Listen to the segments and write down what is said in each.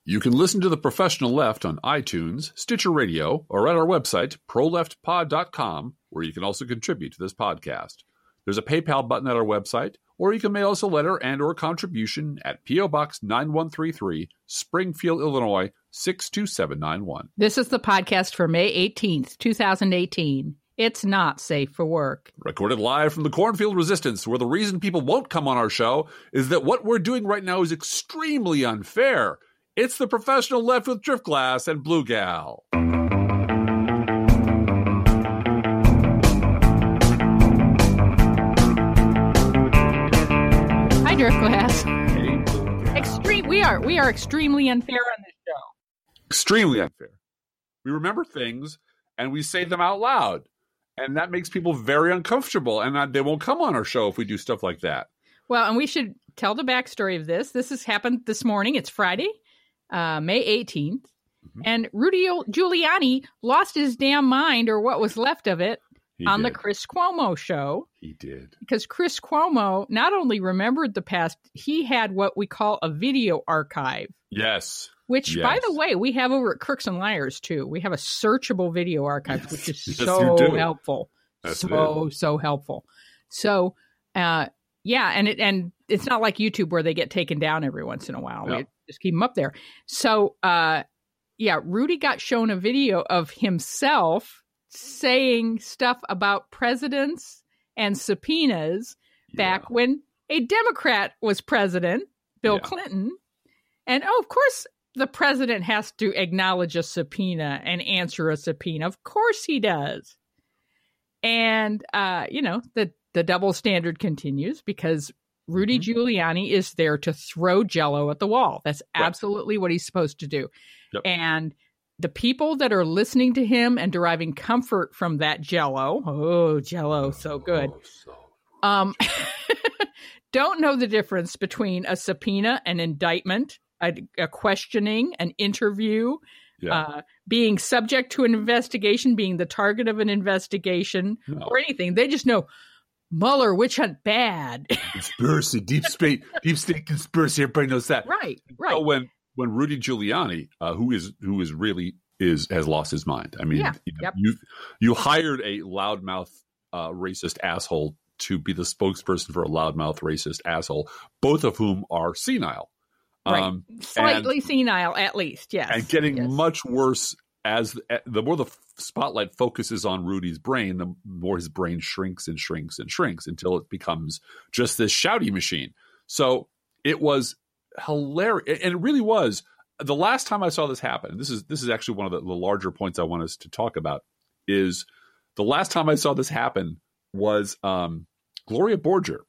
You can listen to The Professional Left on iTunes, Stitcher Radio, or at our website, proleftpod.com, where you can also contribute to this podcast. There's a PayPal button at our website, or you can mail us a letter and or contribution at P.O. Box 9133, Springfield, Illinois, 62791. This is the podcast for May 18th, 2018. It's not safe for work. Recorded live from the Cornfield Resistance, where the reason people won't come on our show is that what we're doing right now is extremely unfair. It's The Professional Left with Driftglass and Blue Gal. Hi, Driftglass. Hey, Blue Gal. We are extremely unfair on this show. Extremely unfair. We remember things and we say them out loud, and that makes people very uncomfortable, and they won't come on our show if we do stuff like that. Well, and we should tell the backstory of this. This has happened this morning. It's Friday. May 18th, and Rudy Giuliani lost his damn mind, or what was left of it, on the Chris Cuomo show. He did. Because Chris Cuomo not only remembered the past, he had what we call a video archive. Yes. Which, by the way, we have over at Crooks and Liars, too. We have a searchable video archive, which is so helpful. So helpful. So, and it's not like YouTube where they get taken down every once in a while. No. We just keep them up there. So, Rudy got shown a video of himself saying stuff about presidents and subpoenas back when a Democrat was president, Bill Clinton. And, of course, the president has to acknowledge a subpoena and answer a subpoena. Of course he does. And, the double standard continues because Rudy Giuliani is there to throw Jell-O at the wall. That's absolutely what he's supposed to do. Yep. And the people that are listening to him and deriving comfort from that Jell-O, so good, don't know the difference between a subpoena, an indictment, a questioning, an interview, being subject to an investigation, being the target of an investigation, or anything. They just know Mueller, witch hunt, bad. Conspiracy, deep state conspiracy. Everybody knows that. Right. So when Rudy Giuliani, who has lost his mind. I mean, you hired a loudmouth, racist asshole to be the spokesperson for a loudmouth, racist asshole, both of whom are senile. Right. Slightly senile, at least, yes. And getting much worse as the more the spotlight focuses on Rudy's brain, the more his brain shrinks and shrinks and shrinks until it becomes just this shouty machine. So it was hilarious. And it really was. The last time I saw this happen, this is actually one of the larger points I want us to talk about, is the last time I saw this happen was Gloria Borger,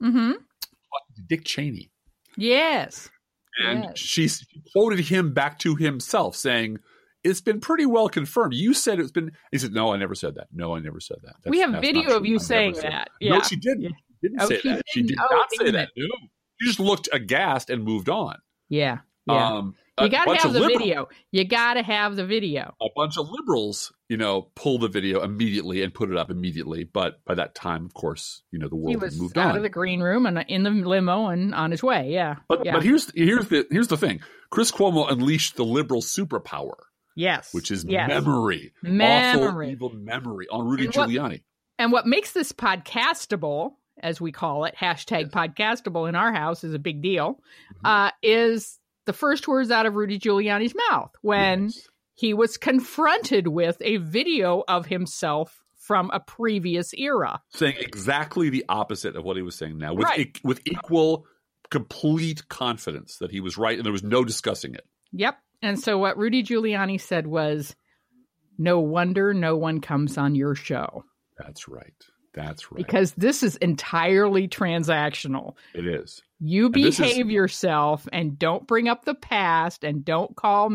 Dick Cheney. Yes. And she quoted him back to himself saying, "It's been pretty well confirmed. You said it's been." He said, "No, I never said that. No, I never said that." We have video of you saying that. Yeah. No, she didn't. She didn't say that. She did not say that. No. She just looked aghast and moved on. Yeah. You got to have the video. You got to have the video. A bunch of liberals, pull the video immediately and put it up immediately. But by that time, of course, the world had moved on. He was out of the green room and in the limo and on his way. Yeah. But here's the thing. Chris Cuomo unleashed the liberal superpower. Yes. Which is memory. Awful, evil memory on Rudy Giuliani. And what makes this podcastable, as we call it, #podcastable in our house is a big deal, is the first words out of Rudy Giuliani's mouth when he was confronted with a video of himself from a previous era. Saying exactly the opposite of what he was saying now, with equal, complete confidence that he was right and there was no discussing it. Yep. And so what Rudy Giuliani said was, "No wonder no one comes on your show." That's right. That's right. Because this is entirely transactional. It is. You behave yourself and don't bring up the past and don't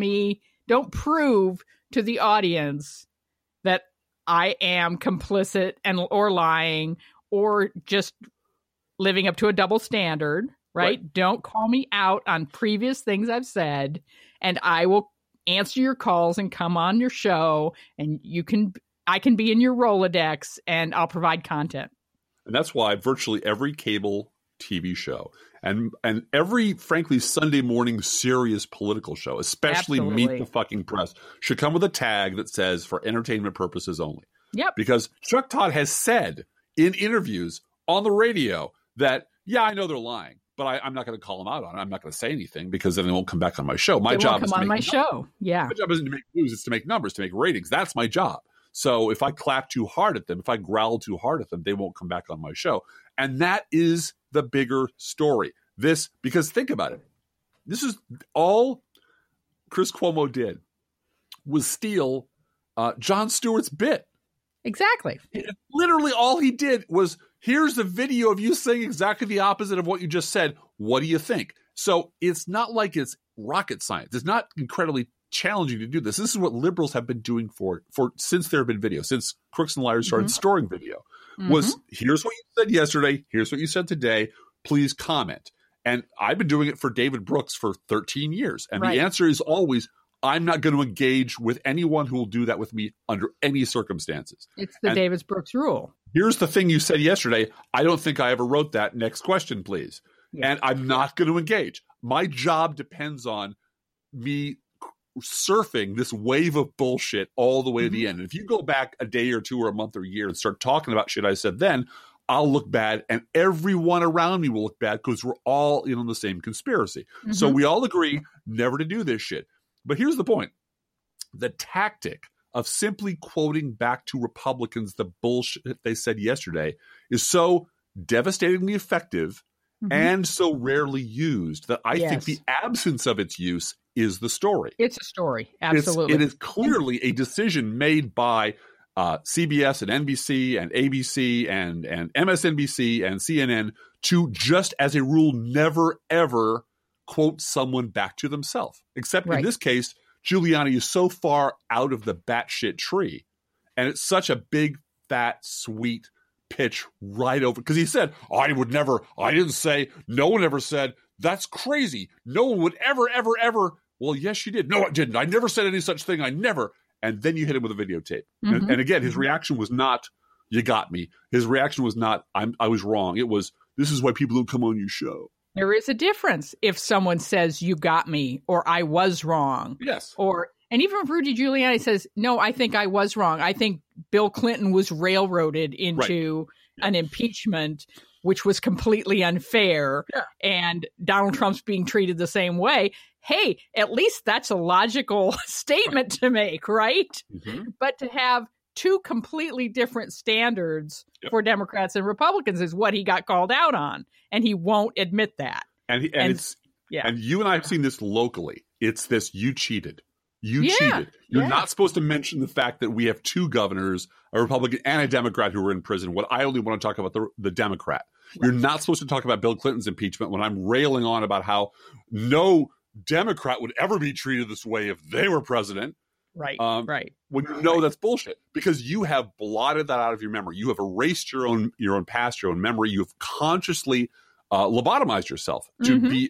prove to the audience that I am complicit or lying or just living up to a double standard, right? Don't call me out on previous things I've said, and I will answer your calls and come on your show, and I can be in your Rolodex and I'll provide content. And that's why virtually every cable TV show And every, frankly, Sunday morning serious political show, especially Meet the Fucking Press, should come with a tag that says for entertainment purposes only. Yep. Because Chuck Todd has said in interviews on the radio that, yeah, I know they're lying, but I'm not going to call them out on it. I'm not going to say anything because then they won't come back on my show. My job is to make show. Yeah. My job isn't to make news. It's to make numbers, to make ratings. That's my job. So if I clap too hard at them, if I growl too hard at them, they won't come back on my show. And that is the bigger story. Because think about it. This is all Chris Cuomo did was steal Jon Stewart's bit. Exactly. Literally all he did was, here's a video of you saying exactly the opposite of what you just said. What do you think? So it's not like it's rocket science. It's not incredibly challenging to do this. This is what liberals have been doing for since there have been video, since Crooks and Liars started storing video. Was here's what you said yesterday, here's what you said today, please comment. And I've been doing it for David Brooks for 13 years. And the answer is always, I'm not going to engage with anyone who will do that with me under any circumstances. It's the David Brooks rule. Here's the thing you said yesterday. I don't think I ever wrote that. Next question, please. Yeah. And I'm not going to engage. My job depends on me surfing this wave of bullshit all the way to the end. And if you go back a day or two or a month or a year and start talking about shit I said then, I'll look bad and everyone around me will look bad because we're all in on the same conspiracy. So we all agree never to do this shit. But here's the point. The tactic of simply quoting back to Republicans the bullshit they said yesterday is so devastatingly effective and so rarely used that I think the absence of its use is the story. It's a story. Absolutely. It is clearly a decision made by CBS and NBC and ABC and MSNBC and CNN to, just as a rule, never, ever quote someone back to themselves. Except in this case, Giuliani is so far out of the batshit tree. And it's such a big, fat, sweet pitch right over. Because he said, I didn't say, no one ever said, that's crazy. No one would ever, ever, ever. Well, yes, you did. No, I didn't. I never said any such thing. I never. And then you hit him with a videotape. And again, his reaction was not, you got me. His reaction was not, I was wrong. It was, this is why people don't come on your show. There is a difference if someone says, you got me, or I was wrong. Yes. And even if Rudy Giuliani says, no, I think I was wrong. I think Bill Clinton was railroaded into an impeachment, which was completely unfair. Yeah. And Donald Trump's being treated the same way. Hey, at least that's a logical statement to make, right? But to have two completely different standards for Democrats and Republicans is what he got called out on. And he won't admit that. And you and I have seen this locally. It's this, you cheated. You cheated. You're not supposed to mention the fact that we have two governors, a Republican and a Democrat, who were in prison. What I only want to talk about the Democrat. You're not supposed to talk about Bill Clinton's impeachment when I'm railing on about how no Democrat would ever be treated this way if they were president. Right. When you know that's bullshit, because you have blotted that out of your memory. You have erased your own past, your own memory. You have consciously lobotomized yourself to be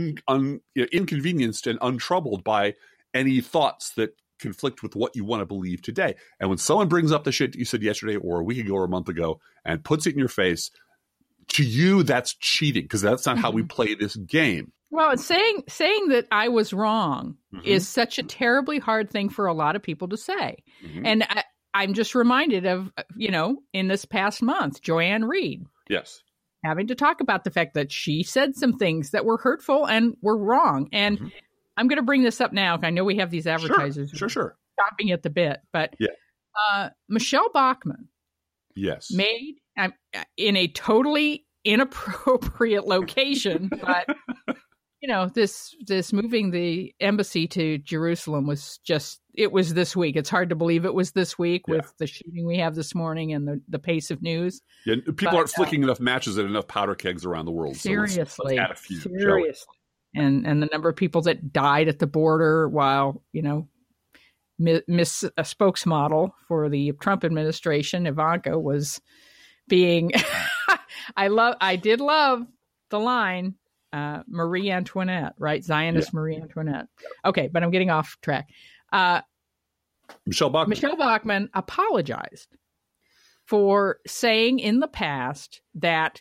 inconvenienced and untroubled by any thoughts that conflict with what you want to believe today. And when someone brings up the shit that you said yesterday or a week ago or a month ago and puts it in your face, to you, that's cheating, because that's not how we play this game. Well, saying that I was wrong is such a terribly hard thing for a lot of people to say. And I'm just reminded of, in this past month, Joanne Reed. Yes. Having to talk about the fact that she said some things that were hurtful and were wrong. And I'm going to bring this up now. I know we have these advertisers sure. chopping at the bit, but Michelle Bachmann made in a totally inappropriate location, but this moving the embassy to Jerusalem was this week. It's hard to believe it was this week with the shooting we have this morning and the pace of news. Yeah, people aren't flicking enough matches at enough powder kegs around the world. Seriously. So let's add a few. Seriously. And the number of people that died at the border while, Miss a spokesmodel for the Trump administration, Ivanka, was being I did love the line, Marie Antoinette, right? Zionist Marie Antoinette. Okay, but I'm getting off track. Michelle Bachmann apologized for saying in the past that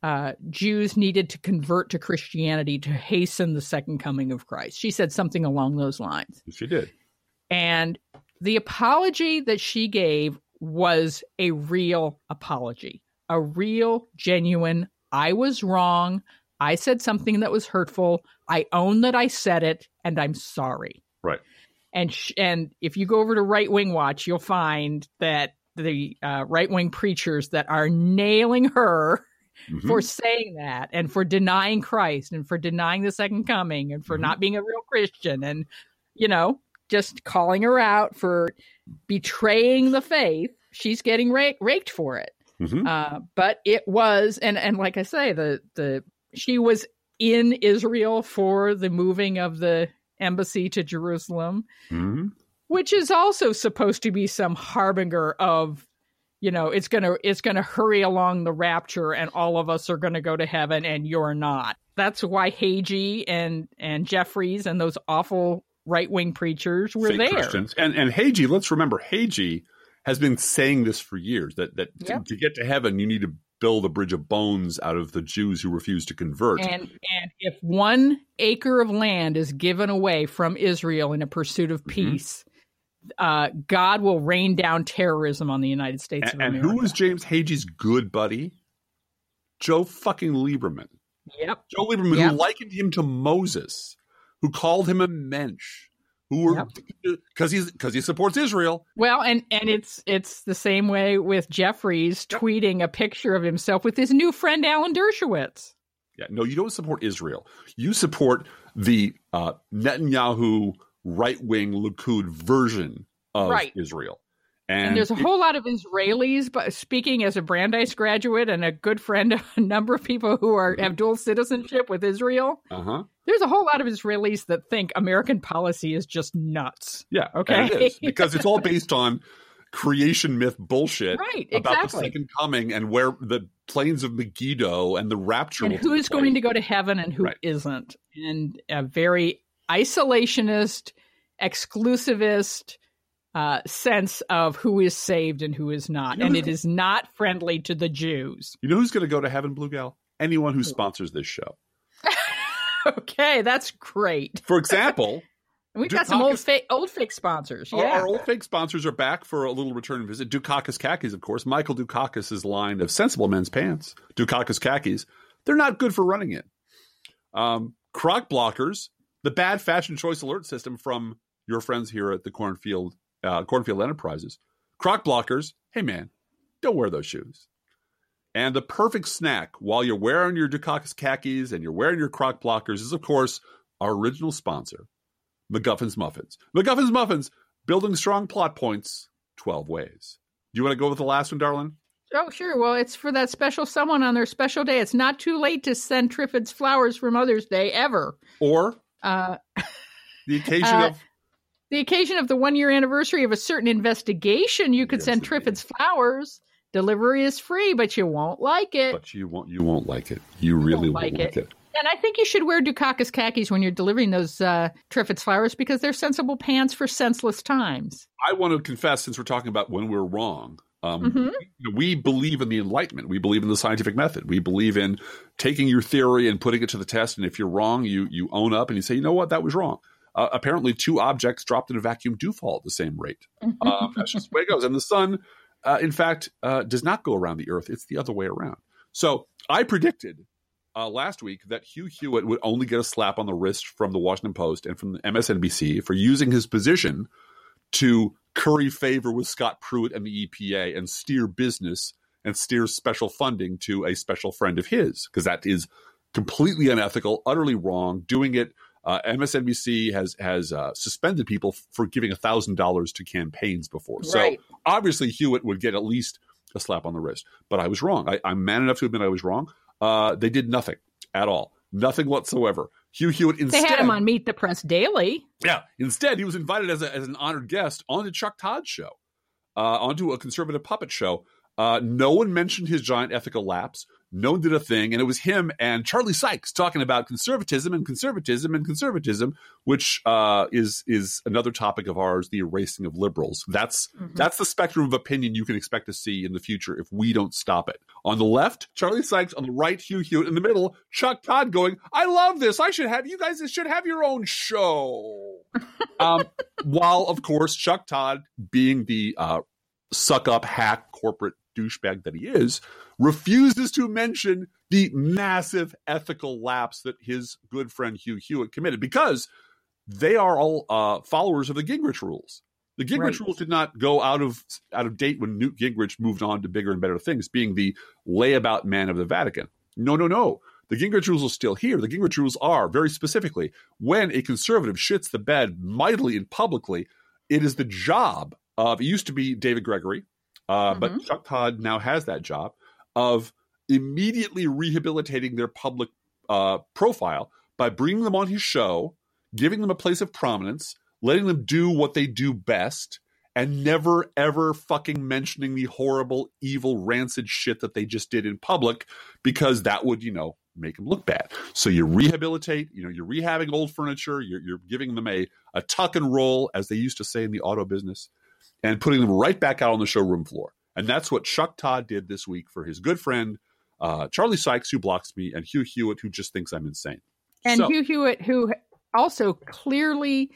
Jews needed to convert to Christianity to hasten the second coming of Christ. She said something along those lines. She did. And the apology that she gave was a real apology, a real, genuine, I was wrong. I said something that was hurtful. I own that I said it, and I'm sorry. Right. And if you go over to Right Wing Watch, you'll find that the right-wing preachers that are nailing her for saying that and for denying Christ and for denying the second coming and for not being a real Christian and, just calling her out for betraying the faith, she's getting raked for it. But it was, and like I say, she was in Israel for the moving of the embassy to Jerusalem, which is also supposed to be some harbinger of, it's gonna hurry along the rapture and all of us are gonna go to heaven and you're not. That's why Hagee and Jeffries and those awful right-wing preachers were there. Christians. And Hagee, let's remember, Hagee has been saying this for years, that to get to heaven, you need to build a bridge of bones out of the Jews who refuse to convert. And if 1 acre of land is given away from Israel in a pursuit of peace, God will rain down terrorism on the United States of America. And who was James Hagee's good buddy? Joe fucking Lieberman. Yep. Joe Lieberman, who likened him to Moses, who called him a mensch, because he supports Israel. Well, and it's the same way with Jeffries tweeting a picture of himself with his new friend Alan Dershowitz. Yeah, no, you don't support Israel. You support the Netanyahu right-wing Likud version of Israel. And there's a whole lot of Israelis, but speaking as a Brandeis graduate and a good friend of a number of people who have dual citizenship with Israel, there's a whole lot of Israelis that think American policy is just nuts. Yeah, okay, it is, because it's all based on creation myth bullshit about the second coming and where the plains of Megiddo and the rapture. And who is going to go to heaven and who isn't. And a very isolationist, exclusivist sense of who is saved and who is not. And it is not friendly to the Jews. You know who's going to go to heaven, Blue Gal? Anyone who sponsors this show. Okay, that's great. For example, we've got some old fake sponsors. Yeah. Our old fake sponsors are back for a little return visit. Dukakis Khakis, of course. Michael Dukakis' line of sensible men's pants. Dukakis Khakis. They're not good for running it. Croc blockers, the bad fashion choice alert system from your friends here at the Cornfield Enterprises. Croc blockers, hey man, don't wear those shoes. And the perfect snack while you're wearing your Dukakis khakis and you're wearing your Croc blockers is, of course, our original sponsor, McGuffin's Muffins. McGuffin's Muffins, building strong plot points 12 ways. Do you want to go with the last one, darling? Oh, sure. Well, it's for that special someone on their special day. It's not too late to send Triffids flowers for Mother's Day, ever. Or the occasion of the 1-year anniversary of a certain investigation, you could send Triffids flowers. Delivery is free, but you won't like it. But you won't like it. You really won't like it. And I think you should wear Dukakis khakis when you're delivering those Triffids flowers because they're sensible pants for senseless times. I want to confess, since we're talking about when we're wrong, we believe in the Enlightenment. We believe in the scientific method. We believe in taking your theory and putting it to the test. And if you're wrong, you own up and you say, you know what, that was wrong. Apparently, 2 objects dropped in a vacuum do fall at the same rate. That's just the way it goes. And the sun, in fact, does not go around the Earth. It's the other way around. So I predicted last week that Hugh Hewitt would only get a slap on the wrist from the Washington Post and from the MSNBC for using his position to curry favor with Scott Pruitt and the EPA and steer business and steer special funding to a special friend of his, because that is completely unethical, utterly wrong. Doing it, MSNBC has suspended people for giving $1,000 to campaigns before. Right. So obviously Hewitt would get at least a slap on the wrist. But I was wrong. I'm man enough to admit I was wrong. They did nothing at all. Nothing whatsoever. Hugh Hewitt instead... They had him on Meet the Press Daily. Yeah. Instead, he was invited as an honored guest onto Chuck Todd's show, onto a conservative puppet show. No one mentioned his giant ethical lapse. no one did a thing. And it was him and Charlie Sykes talking about conservatism, which is another topic of ours, the erasing of liberals. That's the spectrum of opinion you can expect to see in the future if we don't stop it. On the left, Charlie Sykes. On the right, Hugh Hewitt. In the middle, Chuck Todd going, I love this. You guys should have your own show. While, of course, Chuck Todd, being the suck-up, hack, corporate douchebag that he is, refuses to mention the massive ethical lapse that his good friend Hugh Hewitt committed, because they are all followers of the Gingrich rules. The Gingrich rules did not go out of date when Newt Gingrich moved on to bigger and better things, being the layabout man of the Vatican. No. The Gingrich rules are still here. The Gingrich rules are, very specifically, when a conservative shits the bed mightily and publicly, it is the job of, it used to be David Gregory, but Chuck Todd now has that job, of immediately rehabilitating their public profile by bringing them on his show, giving them a place of prominence, letting them do what they do best, and never, ever fucking mentioning the horrible, evil, rancid shit that they just did in public, because that would, make them look bad. So you rehabilitate, you're rehabbing old furniture, you're giving them a tuck and roll, as they used to say in the auto business, and putting them right back out on the showroom floor. And that's what Chuck Todd did this week for his good friend, Charlie Sykes, who blocks me, and Hugh Hewitt, who just thinks I'm insane. And Hugh Hewitt, who also clearly,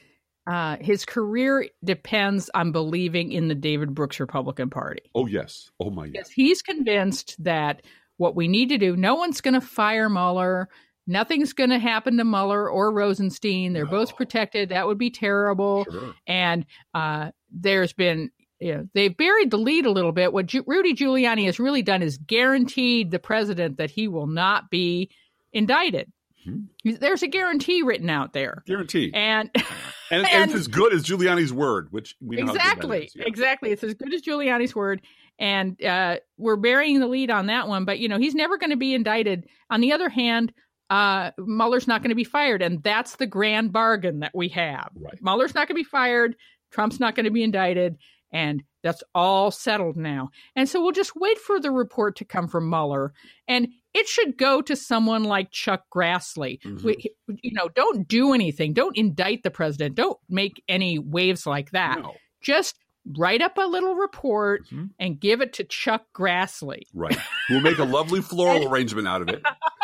his career depends on believing in the David Brooks Republican Party. Oh, yes. Oh, my yes. He's convinced that what we need to do, no one's going to fire Mueller. Nothing's going to happen to Mueller or Rosenstein. They're both protected. That would be terrible. Sure. And there's been, they've buried the lead a little bit. What Rudy Giuliani has really done is guaranteed the president that he will not be indicted. Mm-hmm. There's a guarantee written out there. Guarantee. And it's as good as Giuliani's word, which we know exactly. It's as good as Giuliani's word. And we're burying the lead on that one. But, he's never going to be indicted. On the other hand, Mueller's not going to be fired. And that's the grand bargain that we have. Right. Mueller's not going to be fired. Trump's not going to be indicted. And that's all settled now. And so we'll just wait for the report to come from Mueller. And it should go to someone like Chuck Grassley. Mm-hmm. Don't do anything. Don't indict the president. Don't make any waves like that. No. Just write up a little report and give it to Chuck Grassley. Right. We'll make a lovely floral arrangement out of it.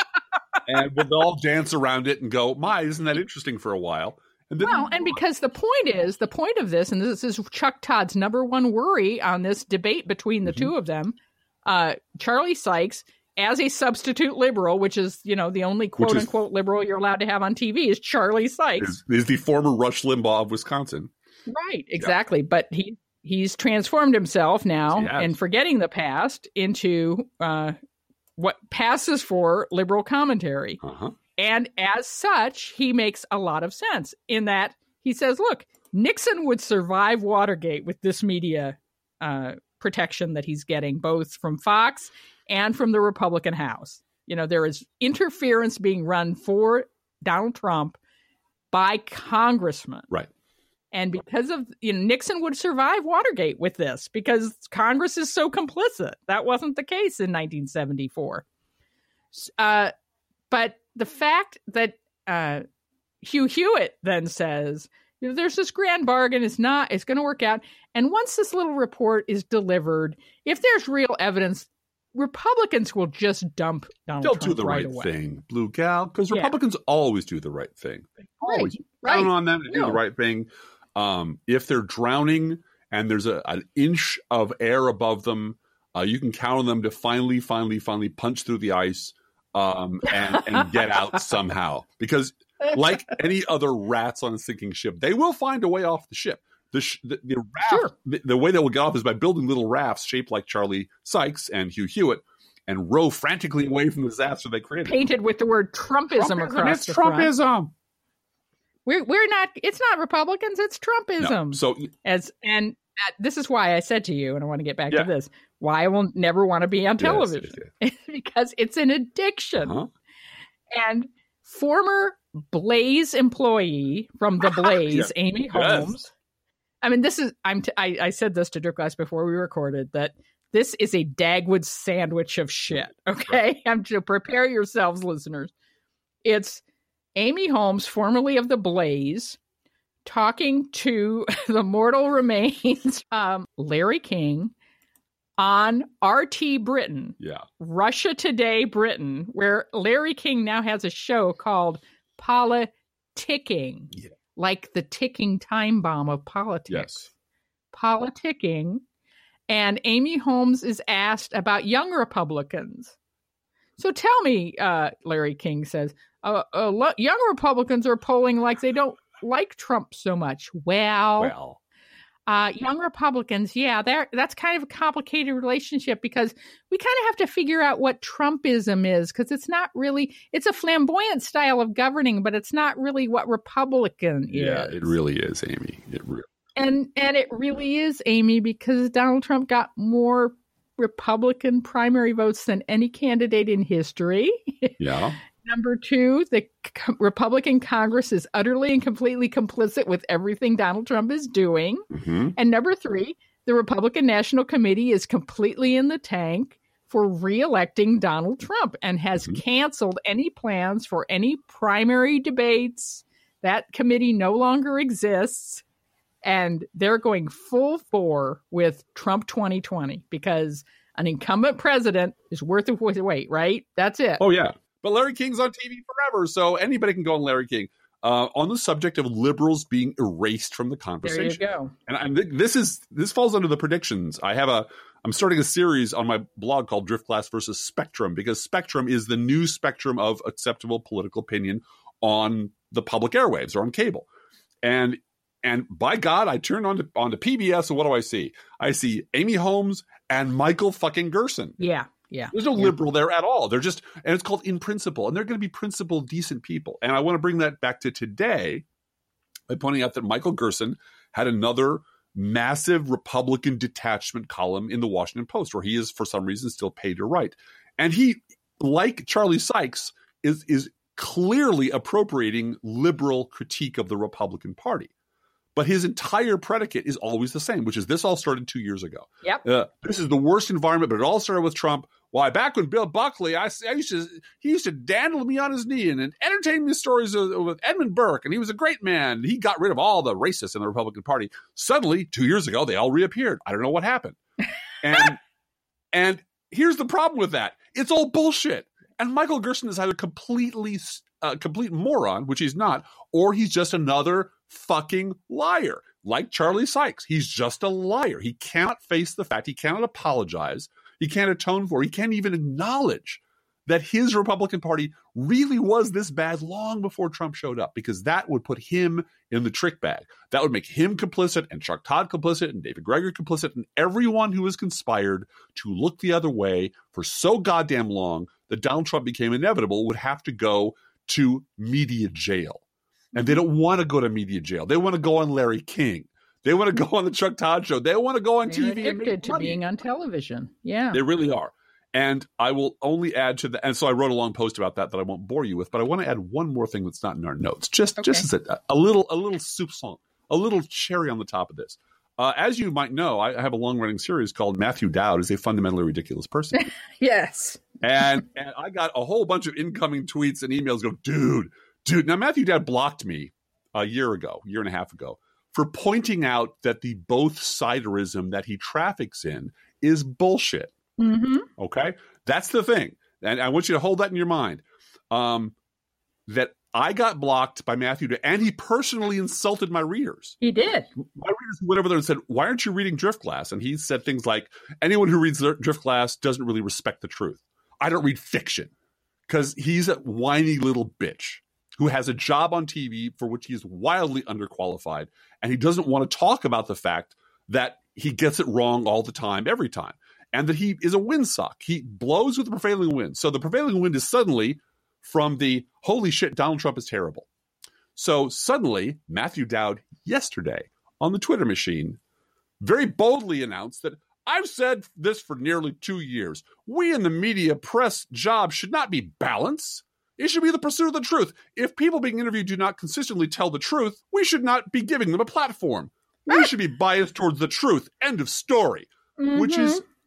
And we'll all dance around it and go, isn't that interesting for a while? And then because the point of this, and this is Chuck Todd's number one worry on this debate between the two of them, Charlie Sykes, as a substitute liberal, which is, the only quote unquote liberal you're allowed to have on TV is Charlie Sykes. Is the former Rush Limbaugh of Wisconsin. Right, exactly. Yeah. But he's transformed himself now and forgetting the past into what passes for liberal commentary. Uh-huh. And as such, he makes a lot of sense in that he says, look, Nixon would survive Watergate with this media protection that he's getting, both from Fox and from the Republican House. There is interference being run for Donald Trump by congressmen. Right. And because of, Nixon would survive Watergate with this because Congress is so complicit. That wasn't the case in 1974. But the fact that Hugh Hewitt then says, there's this grand bargain, it's going to work out. And once this little report is delivered, if there's real evidence, Republicans will just dump Donald Trump. They'll do the right thing, Blue Gal, because Republicans always do the right thing. Always. Right. Count on them to do the right thing. If they're drowning and there's an inch of air above them, you can count on them to finally punch through the ice and get out somehow. Because like any other rats on a sinking ship, they will find a way off the ship. The raft, the way they will get off is by building little rafts shaped like Charlie Sykes and Hugh Hewitt and row frantically away from the disaster they created. Painted with the word Trumpism across the front. It's Trumpism. We're not. It's not Republicans. It's Trumpism. No. So this is why I said to you, and I want to get back to this, why I will never want to be on television because it's an addiction. Uh-huh. And former Blaze employee from the Blaze, Amy Holmes. I mean, this is I said this to Dirk Glass before we recorded that This is a Dagwood sandwich of shit. Okay, I'm to prepare yourselves, listeners. It's Amy Holmes, formerly of The Blaze, talking to the mortal remains, Larry King, on RT Britain, Russia Today Britain, where Larry King now has a show called Politicking, like the ticking time bomb of politics. Yes. Politicking. And Amy Holmes is asked about young Republicans. So tell me, Larry King says, young Republicans are polling like they don't like Trump so much. Well, young Republicans, that's kind of a complicated relationship because we kind of have to figure out what Trumpism is, because it's not really, it's a flamboyant style of governing, but it's not really what Republican is. Yeah, it really is, Amy. And it really is, Amy, because Donald Trump got more Republican primary votes than any candidate in history. Yeah. Number two, the Republican Congress is utterly and completely complicit with everything Donald Trump is doing. Mm-hmm. And number three, the Republican National Committee is completely in the tank for reelecting Donald Trump and has canceled any plans for any primary debates. That committee no longer exists. And they're going full bore with Trump 2020 because an incumbent president is worth the wait, right? That's it. Oh, yeah. But Larry King's on TV forever, so anybody can go on Larry King. On the subject of liberals being erased from the conversation. There you go. And this falls under the predictions. I'm starting a series on my blog called Driftglass versus Spectrum, because Spectrum is the new spectrum of acceptable political opinion on the public airwaves or on cable. And by God, I turn on to PBS, and what do I see? I see Amy Holmes and Michael fucking Gerson. Yeah. There's no liberal there at all. They're just, and it's called In Principle, and they're going to be principled, decent people. And I want to bring that back to today by pointing out that Michael Gerson had another massive Republican detachment column in the Washington Post, where he is, for some reason, still paid to write. And he, like Charlie Sykes, is clearly appropriating liberal critique of the Republican Party. But his entire predicate is always the same, which is this all started 2 years ago. Yep. This is the worst environment, but it all started with Trump. Why, back when Bill Buckley, he used to dandle me on his knee and entertain me stories with Edmund Burke, and he was a great man. He got rid of all the racists in the Republican Party. Suddenly, 2 years ago, they all reappeared. I don't know what happened. And here's the problem with that. It's all bullshit. And Michael Gerson is either complete moron, which he's not, or he's just another fucking liar, like Charlie Sykes. He's just a liar. He cannot face the fact. He cannot apologize. He can't atone for. He can't even acknowledge that his Republican Party really was this bad long before Trump showed up, because that would put him in the trick bag. That would make him complicit, and Chuck Todd complicit, and David Gregory complicit, and everyone who has conspired to look the other way for so goddamn long that Donald Trump became inevitable would have to go to media jail. And they don't want to go to media jail. They want to go on Larry King. They want to go on the Chuck Todd show. They want to go on TV. They're addicted to being on television. Yeah. They really are. And I will only add to that. And so I wrote a long post about that I won't bore you with, but I want to add one more thing that's not in our notes. Just as a little soup song, a little cherry on the top of this. As you might know, I have a long-running series called Matthew Dowd is a Fundamentally Ridiculous Person. Yes. And I got a whole bunch of incoming tweets and emails go, dude. Now, Matthew Dowd blocked me a year and a half ago, for pointing out that the both-siderism that he traffics in is bullshit. Mm-hmm. Okay? That's the thing. And I want you to hold that in your mind. That I got blocked by Matthew Dowd, and he personally insulted my readers. He did. My readers went over there and said, why aren't you reading Driftglass? And he said things like, anyone who reads Driftglass doesn't really respect the truth. I don't read fiction, because he's a whiny little bitch who has a job on TV for which he is wildly underqualified, and he doesn't want to talk about the fact that he gets it wrong all the time, every time, and that he is a windsock. He blows with the prevailing wind. So the prevailing wind is suddenly from the, holy shit, Donald Trump is terrible. So suddenly, Matthew Dowd yesterday on the Twitter machine very boldly announced that, I've said this for nearly 2 years. We in the media press job should not be balance. It should be the pursuit of the truth. If people being interviewed do not consistently tell the truth, we should not be giving them a platform. We should be biased towards the truth. End of story. Mm-hmm. Which is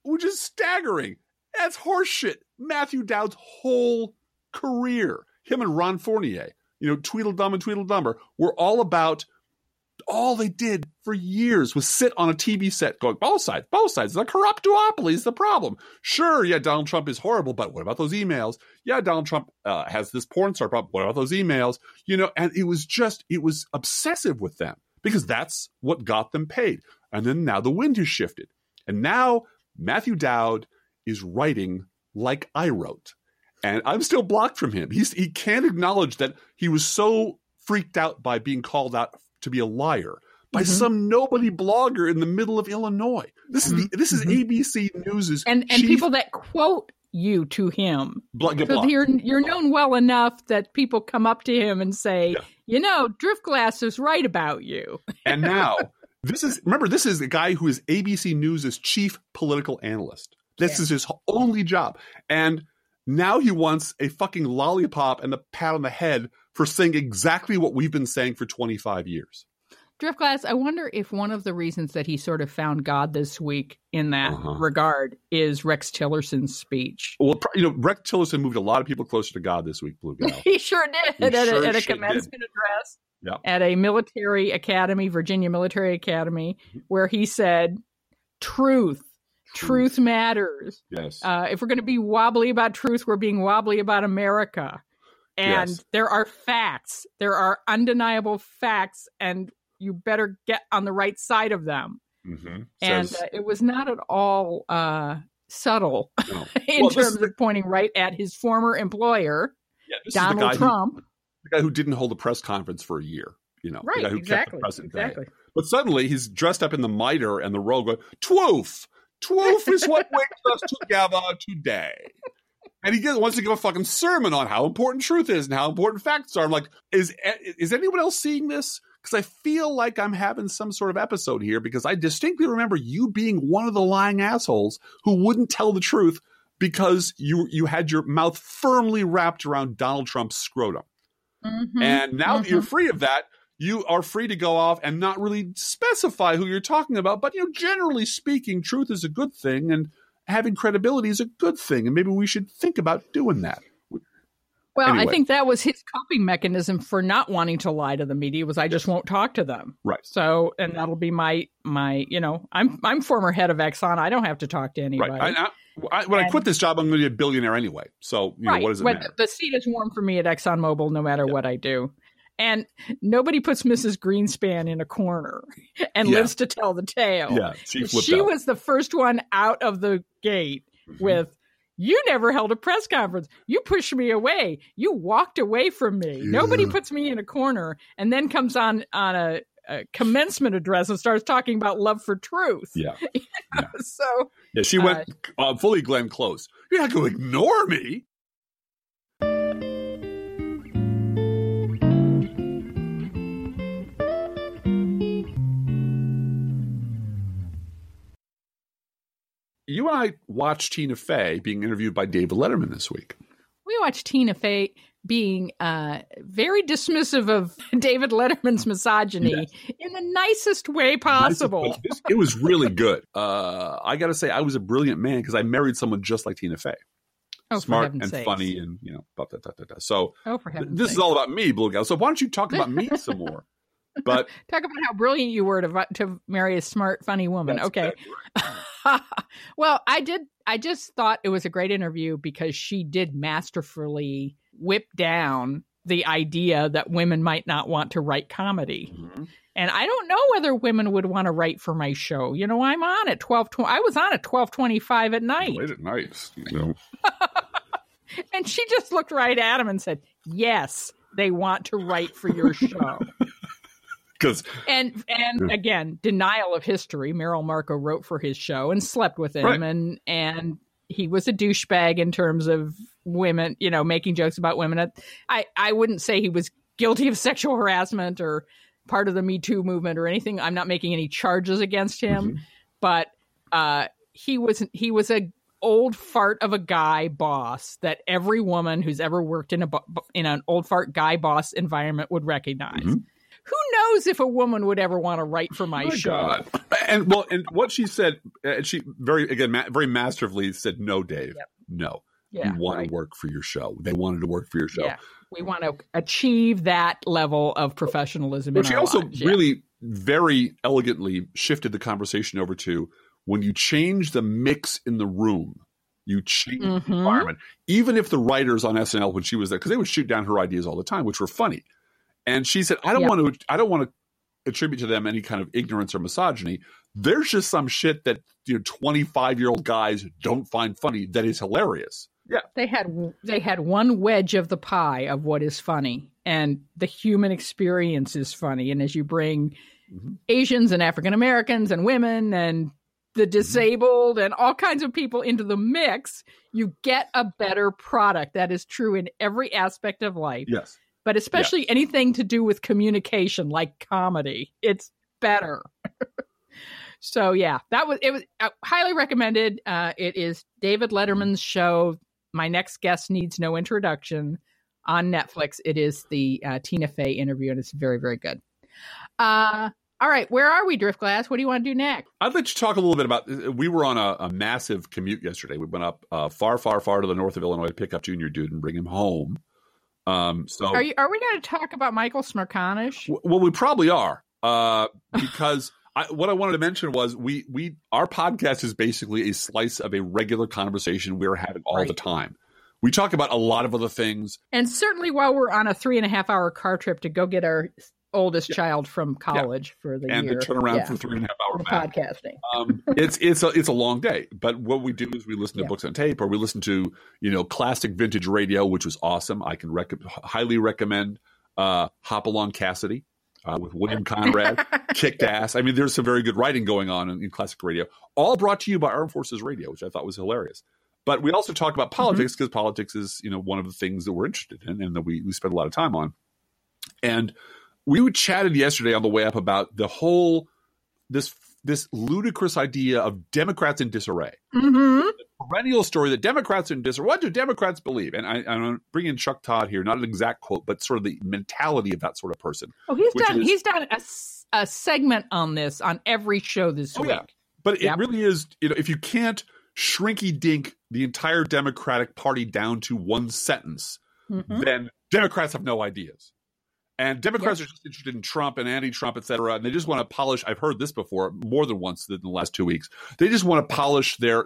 which is staggering. That's horseshit. Matthew Dowd's whole career, him and Ron Fournier, Tweedledum and Tweedledumber, were all about, all they did for years was sit on a TV set going, both sides. The corrupt duopoly is the problem. Sure, yeah, Donald Trump is horrible, but what about those emails? Yeah, Donald Trump has this porn star problem. What about those emails? And it was obsessive with them because that's what got them paid. And then now the wind has shifted. And now Matthew Dowd is writing like I wrote. And I'm still blocked from him. He can't acknowledge that he was so freaked out by being called out to be a liar by some nobody blogger in the middle of Illinois. This is ABC News's and people that quote you to him. So you're known well enough that people come up to him and say, Driftglass is right about you. And now this is the guy who is ABC News's chief political analyst. This is his only job. And now he wants a fucking lollipop and a pat on the head for saying exactly what we've been saying for 25 years. Driftglass, I wonder if one of the reasons that he sort of found God this week in that regard is Rex Tillerson's speech. Well, Rex Tillerson moved a lot of people closer to God this week, Blue Gal. He sure did at a commencement address at a military academy, Virginia Military Academy, where he said, Truth matters. Yes. If we're going to be wobbly about truth, we're being wobbly about America. And there are facts. There are undeniable facts, and you better get on the right side of them. Mm-hmm. And it was not at all subtle in terms of pointing right at his former employer, Donald Trump. The guy who didn't hold a press conference for a year. Right, the guy who exactly. kept the president. But suddenly he's dressed up in the mitre and the robe going, Twoof! Twoof is what brings us together today. And he wants to give a fucking sermon on how important truth is and how important facts are. I'm like, is anyone else seeing this? Because I feel like I'm having some sort of episode here because I distinctly remember you being one of the lying assholes who wouldn't tell the truth because you had your mouth firmly wrapped around Donald Trump's scrotum. Mm-hmm. And now that you're free of that, you are free to go off and not really specify who you're talking about. But, generally speaking, truth is a good thing and having credibility is a good thing. And maybe we should think about doing that. Well, anyway. I think that was his coping mechanism for not wanting to lie to the media was I just won't talk to them. Right. So, and that'll be my I'm former head of Exxon. I don't have to talk to anybody. Right. When I quit this job, I'm going to be a billionaire anyway. So, what does it matter? The seat is warm for me at ExxonMobil no matter what I do. And nobody puts Mrs. Greenspan in a corner and lives to tell the tale. Yeah, she was the first one out of the gate with, you never held a press conference. You pushed me away. You walked away from me. Yeah. Nobody puts me in a corner and then comes on a commencement address and starts talking about love for truth. Yeah. So she went fully Glenn Close. You're not going to ignore me. You and I watched Tina Fey being interviewed by David Letterman this week. We watched Tina Fey being very dismissive of David Letterman's misogyny in the nicest way possible. It was really good. I got to say, I was a brilliant man because I married someone just like Tina Fey. Smart and funny and, So this is all about me, Blue Gal. So why don't you talk about me some more? But talk about how brilliant you were to marry a smart, funny woman. Okay. Right. Well, I just thought it was a great interview because she did masterfully whip down the idea that women might not want to write comedy. Mm-hmm. And I don't know whether women would want to write for my show. I'm on at 12:20. I was on at 12:25 at night. Late at night. And she just looked right at him and said, "Yes, they want to write for your show." And again, denial of history. Meryl Marco wrote for his show and slept with him, and he was a douchebag in terms of women, making jokes about women. I wouldn't say he was guilty of sexual harassment or part of the Me Too movement or anything. I'm not making any charges against him, but he was a old fart of a guy boss that every woman who's ever worked in an old fart guy boss environment would recognize. Mm-hmm. Who knows if a woman would ever want to write for my show? God. And what she said, she very masterfully said, "No, Dave, no. Yeah, we want to work for your show." They wanted to work for your show. Yeah, we want to achieve that level of professionalism. But she also really very elegantly shifted the conversation over to when you change the mix in the room, you change the environment. Even if the writers on SNL, when she was there, because they would shoot down her ideas all the time, which were funny. And she said, I don't want to attribute to them any kind of ignorance or misogyny. There's just some shit that 25-year-old guys don't find funny that is hilarious. Yeah, they had one wedge of the pie of what is funny, and the human experience is funny. And as you bring Asians and African Americans and women and the disabled and all kinds of people into the mix, you get a better product. That is true in every aspect of life. Yes. But especially anything to do with communication, like comedy, it's better. So yeah, it was highly recommended. It is David Letterman's show. My Next Guest Needs No Introduction on Netflix. It is the Tina Fey interview, and it's very, very good. All right, where are we, Driftglass? What do you want to do next? I'd like to talk a little bit about, we were on a massive commute yesterday. We went up far, far, far to the north of Illinois to pick up Junior Dude and bring him home. So are we going to talk about Michael Smerconish? Well, we probably are, because what I wanted to mention was our podcast is basically a slice of a regular conversation we're having all the time. We talk about a lot of other things. And certainly while we're on a 3.5-hour car trip to go get our oldest child from college for the year. And to turn around for 3.5 hours podcasting. It's a long day. But what we do is we listen to books on tape, or we listen to, classic vintage radio, which was awesome. I can highly recommend Hopalong Cassidy with William Conrad. Kicked ass. I mean, there's some very good writing going on in classic radio, all brought to you by Armed Forces Radio, which I thought was hilarious. But we also talk about politics, because politics is, one of the things that we're interested in and that we spend a lot of time on. And we chatted yesterday on the way up about the whole this ludicrous idea of Democrats in disarray. The perennial story that Democrats are in disarray. What do Democrats believe? And I'm bringing Chuck Todd here, not an exact quote, but sort of the mentality of that sort of person. Oh, he's done a segment on this on every show this week. Yeah. But it really is, if you can't shrinky dink the entire Democratic Party down to one sentence, then Democrats have no ideas. And Democrats are just interested in Trump and anti-Trump, et cetera. And they just want to polish. I've heard this before more than once in the last 2 weeks. They just want to polish their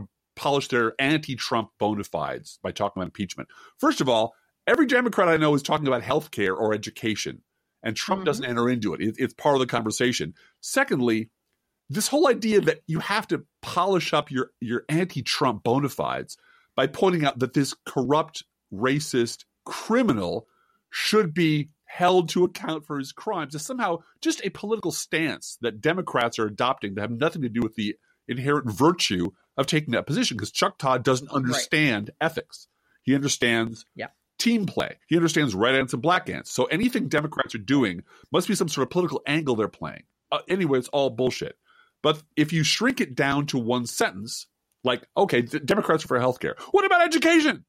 anti-Trump bona fides by talking about impeachment. First of all, every Democrat I know is talking about health care or education, and Trump doesn't enter into it. It's part of the conversation. Secondly, this whole idea that you have to polish up your anti-Trump bona fides by pointing out that this corrupt, racist criminal should be held to account for his crimes is somehow just a political stance that Democrats are adopting that have nothing to do with the inherent virtue of taking that position, because Chuck Todd doesn't understand ethics. He understands team play. He understands red ants and black ants. So anything Democrats are doing must be some sort of political angle they're playing. Anyway, it's all bullshit. But if you shrink it down to one sentence, like, okay, Democrats are for healthcare. What about education?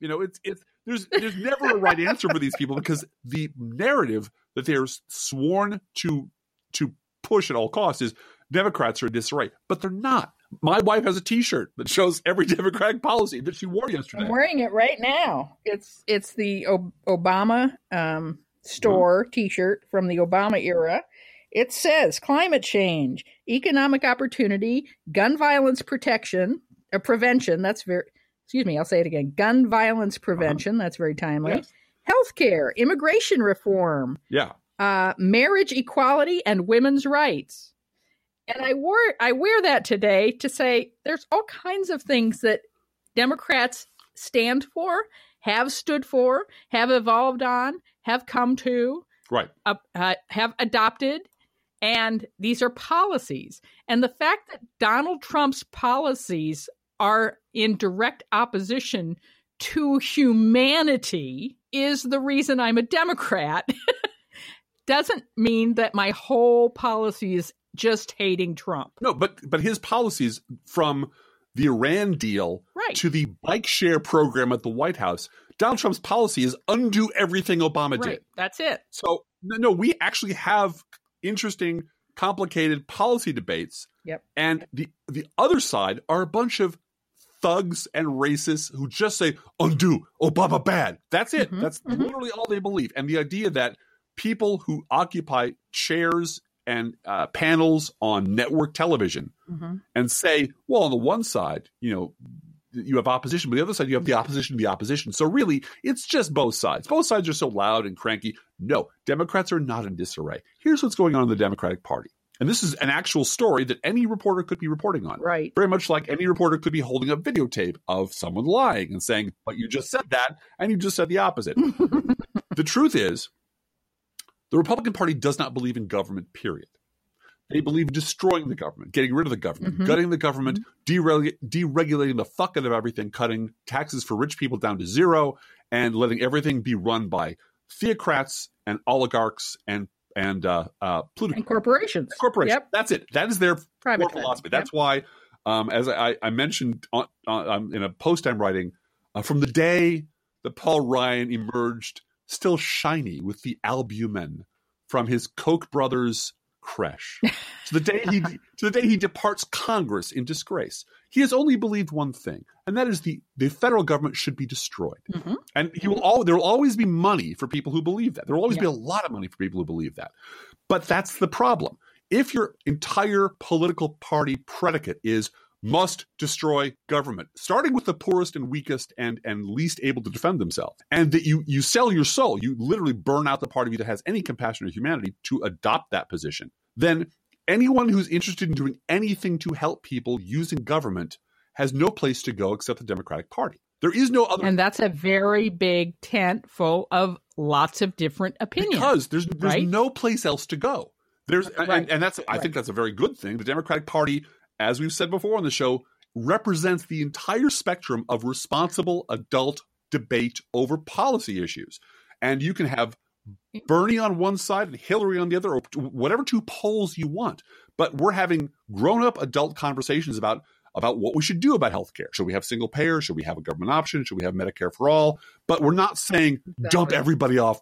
There's never a right answer for these people, because the narrative that they are sworn to push at all costs is Democrats are in disarray, but they're not. My wife has a T-shirt that shows every Democratic policy that she wore yesterday. I'm wearing it right now. It's the Obama store T-shirt from the Obama era. It says climate change, economic opportunity, gun violence prevention. That's very. Excuse me, I'll say it again. Gun violence prevention. That's very timely. Yes. Healthcare, immigration reform. Yeah. Marriage equality and women's rights. And I wear that today to say there's all kinds of things that Democrats stand for, have stood for, have evolved on, have come to, have adopted. And these are policies. And the fact that Donald Trump's policies are in direct opposition to humanity is the reason I'm a Democrat. Doesn't mean that my whole policy is just hating Trump. No, but his policies, from the Iran deal to the bike share program at the White House, Donald Trump's policy is undo everything Obama did. That's it. So, no, we actually have interesting complicated policy debates. Yep. And the other side are a bunch of thugs and racists who just say, undo, Obama bad. That's it. That's literally all they believe. And the idea that people who occupy chairs and panels on network television and say, well, on the one side, you have opposition, but the other side, you have the opposition to the opposition. So really, it's just both sides. Both sides are so loud and cranky. No, Democrats are not in disarray. Here's what's going on in the Democratic Party. And this is an actual story that any reporter could be reporting on. Right. Very much like any reporter could be holding a videotape of someone lying and saying, but you just said that, and you just said the opposite. The truth is, the Republican Party does not believe in government, period. They believe in destroying the government, getting rid of the government, gutting the government, deregulating the fuck out of everything, cutting taxes for rich people down to zero, and letting everything be run by theocrats and oligarchs and plutocrats. And corporations. Yep. That's it. That is their core philosophy. That's why, as I mentioned in a post I'm writing, from the day that Paul Ryan emerged still shiny with the albumen from his Koch brothers creche, to the day he departs Congress in disgrace, he has only believed one thing, and that is the federal government should be destroyed. And there will always be money for people who believe that. There will always be a lot of money for people who believe that. But that's the problem. If your entire political party predicate is must destroy government, starting with the poorest and weakest and least able to defend themselves, and that you sell your soul, you literally burn out the part of you that has any compassion or humanity to adopt that position, then anyone who's interested in doing anything to help people using government has no place to go except the Democratic Party. There is no other. And that's a very big tent full of lots of different opinions. Because there's no place else to go. And that's I think that's a very good thing. The Democratic Party, as we've said before on the show, represents the entire spectrum of responsible adult debate over policy issues. And you can have Bernie on one side and Hillary on the other, or whatever two poles you want. But we're having grown-up adult conversations about what we should do about healthcare. Should we have single payer? Should we have a government option? Should we have Medicare for all? But we're not saying dump everybody off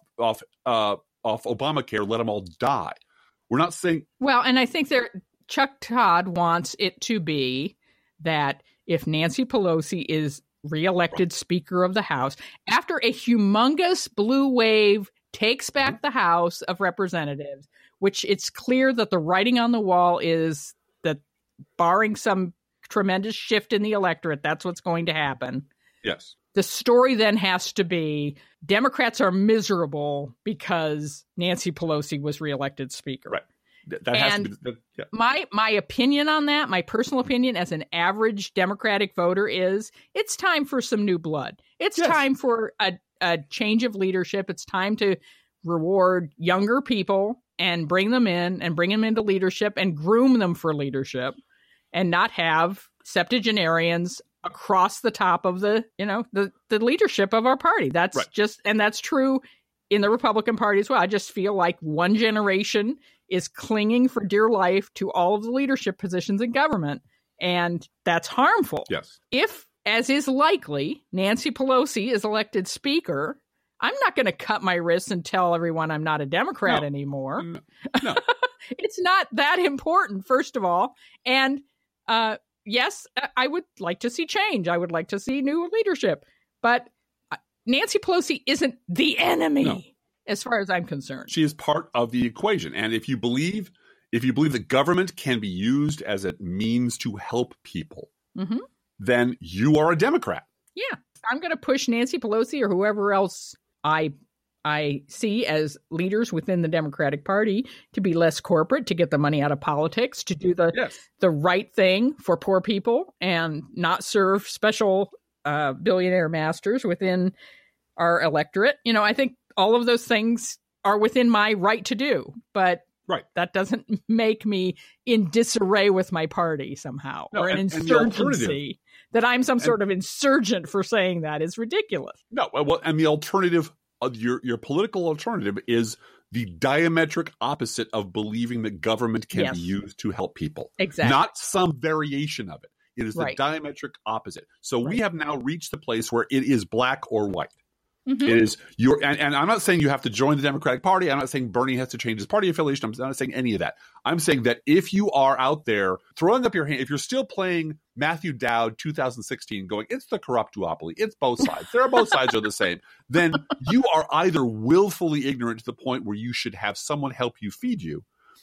Obamacare, let them all die. We're not saying. Well, and I think Chuck Todd wants it to be that if Nancy Pelosi is reelected Speaker of the House, after a humongous blue wave takes back the House of Representatives, which it's clear that the writing on the wall is that barring some tremendous shift in the electorate, that's what's going to happen. Yes. The story then has to be Democrats are miserable because Nancy Pelosi was reelected Speaker. Right. That has to be. Yeah. My opinion on that, my personal opinion as an average Democratic voter is it's time for some new blood. It's time for a change of leadership. It's time to reward younger people and bring them into leadership and groom them for leadership and not have septuagenarians across the top of the leadership of our party. That's and that's true in the Republican Party as well. I just feel like one generation is clinging for dear life to all of the leadership positions in government, and that's harmful. Yes. If, as is likely, Nancy Pelosi is elected Speaker, I'm not going to cut my wrists and tell everyone I'm not a Democrat anymore. No. It's not that important, first of all. And yes, I would like to see change. I would like to see new leadership. But Nancy Pelosi isn't the enemy, as far as I'm concerned. She is part of the equation. And if you believe that government can be used as a means to help people, then you are a Democrat. Yeah. I'm going to push Nancy Pelosi or whoever else I see as leaders within the Democratic Party to be less corporate, to get the money out of politics, to do the right thing for poor people and not serve special billionaire masters within our electorate. I think all of those things are within my right to do, but that doesn't make me in disarray with my party somehow, or an insurgency. That I'm some sort of insurgent for saying that is ridiculous. No, well, and the alternative, your political alternative is the diametric opposite of believing that government can be used to help people. Exactly. Not some variation of it. It is the diametric opposite. So we have now reached the place where it is black or white. It is and I'm not saying you have to join the Democratic Party. I'm not saying Bernie has to change his party affiliation. I'm not saying any of that. I'm saying that if you are out there throwing up your hand, if you're still playing Matthew Dowd 2016 going, it's the corrupt duopoly, it's both sides, there are both sides are the same, then you are either willfully ignorant to the point where you should have someone help you feed you,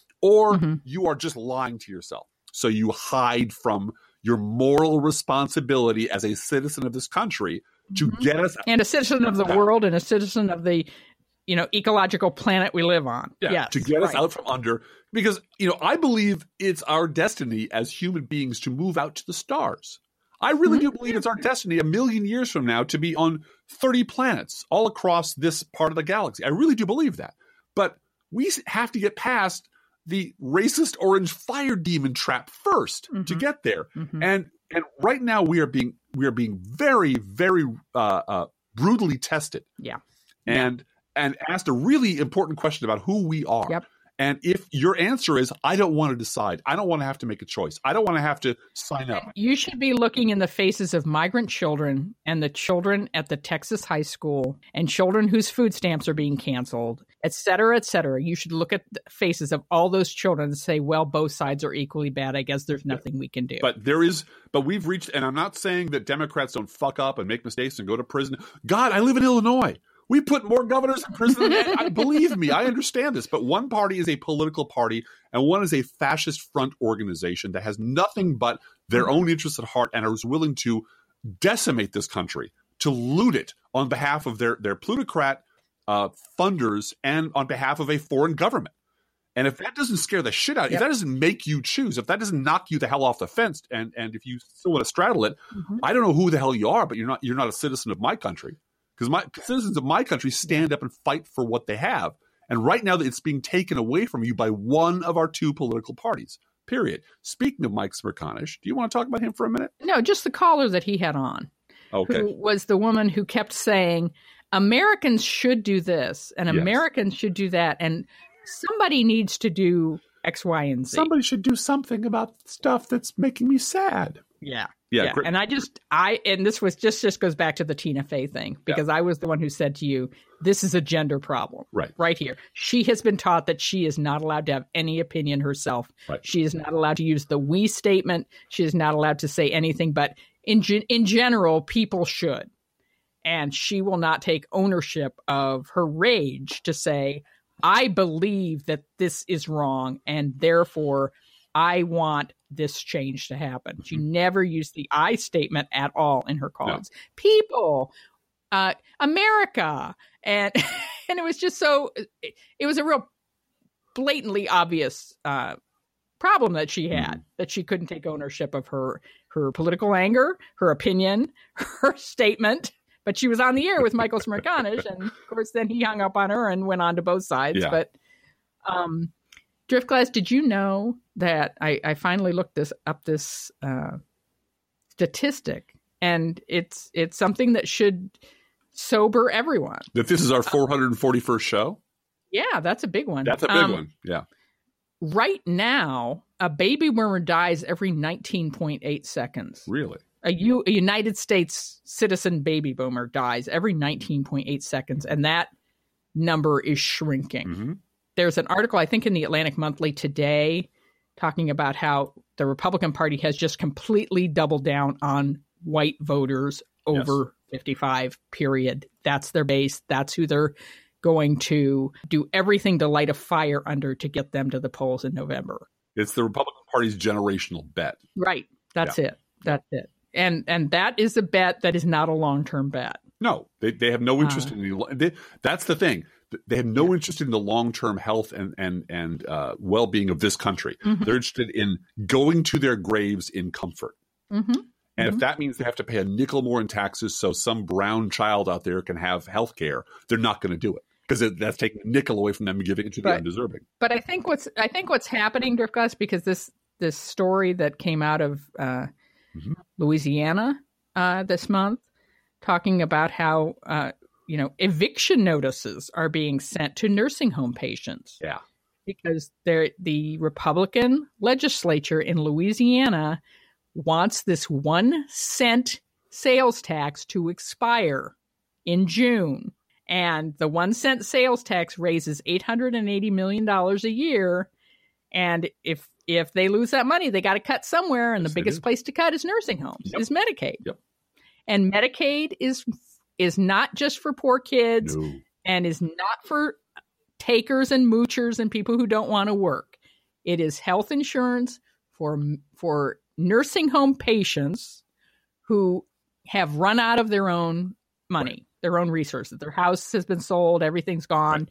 or you are just lying to yourself. So you hide from your moral responsibility as a citizen of this country to get us and a citizen of the world and a citizen of the ecological planet we live on. Yes, to get us out from under, because I believe it's our destiny as human beings to move out to the stars. I really do believe it's our destiny 1 million years from now to be on 30 planets all across this part of the galaxy. I really do believe that. But we have to get past the racist orange fire demon trap first to get there. And right now we are being very, very brutally tested. Yeah. And asked a really important question about who we are. Yep. And if your answer is, I don't want to decide, I don't want to have to make a choice, I don't want to have to sign up. You should be looking in the faces of migrant children and the children at the Texas high school and children whose food stamps are being canceled, et cetera, et cetera. You should look at the faces of all those children and say, well, both sides are equally bad. I guess there's nothing we can do. But we've reached, and I'm not saying that Democrats don't fuck up and make mistakes and go to prison. God, I live in Illinois. We put more governors in prison than believe me, I understand this. But one party is a political party and one is a fascist front organization that has nothing but their own interests at heart and is willing to decimate this country, to loot it on behalf of their plutocrat funders and on behalf of a foreign government. And if that doesn't scare the shit out of you, if that doesn't make you choose, if that doesn't knock you the hell off the fence, and if you still want to straddle it, I don't know who the hell you are, but you're not a citizen of my country. Because citizens of my country stand up and fight for what they have. And right now it's being taken away from you by one of our two political parties, period. Speaking of Mike Smerconish, do you want to talk about him for a minute? No, just the caller that he had on. Okay. Who was the woman who kept saying, Americans should do this and Americans should do that. And somebody needs to do X, Y, and Z. Somebody should do something about stuff that's making me sad. Yeah. Yeah. And and this was just goes back to the Tina Fey thing, because I was the one who said to you, this is a gender problem right here. She has been taught that she is not allowed to have any opinion herself. Right. She is not allowed to use the we statement. She is not allowed to say anything, but in general, people should. And she will not take ownership of her rage to say, I believe that this is wrong and therefore I want this change to happen. She never used the I statement at all in her calls. No. People, America. And it was just it was a real blatantly obvious problem that she had, that she couldn't take ownership of her political anger, her opinion, her statement. But she was on the air with Michael Smerconish, and of course then he hung up on her and went on to both sides. Yeah. But Driftglass, did you know that I finally looked this statistic, and it's something that should sober everyone. That this is our 441st show? Yeah, that's a big one. That's a big one, yeah. Right now, a baby boomer dies every 19.8 seconds. Really? A United States citizen baby boomer dies every 19.8 seconds, and that number is shrinking. Mm-hmm. There's an article, I think, in the Atlantic Monthly today talking about how the Republican Party has just completely doubled down on white voters over 55, period. That's their base. That's who they're going to do everything to light a fire under to get them to the polls in November. It's the Republican Party's generational bet. Right. That's it. That's it. And that is a bet that is not a long-term bet. No, they have no interest in that's the thing. They have no interest in the long-term health and well-being of this country. Mm-hmm. They're interested in going to their graves in comfort. Mm-hmm. And if that means they have to pay a nickel more in taxes so some brown child out there can have health care, they're not going to do it, because that's taking a nickel away from them and giving it to the undeserving. But I think what's happening, Driftglass, because this story that came out of Louisiana this month, talking about how eviction notices are being sent to nursing home patients. Yeah, because the Republican legislature in Louisiana wants this 1 cent sales tax to expire in June. And the 1 cent sales tax raises $880 million a year. And if they lose that money, they got to cut somewhere. And the biggest place to cut is nursing homes, is Medicaid. Yep. And Medicaid is not just for poor kids and is not for takers and moochers and people who don't want to work. It is health insurance for nursing home patients who have run out of their own money, their own resources. Their house has been sold, everything's gone.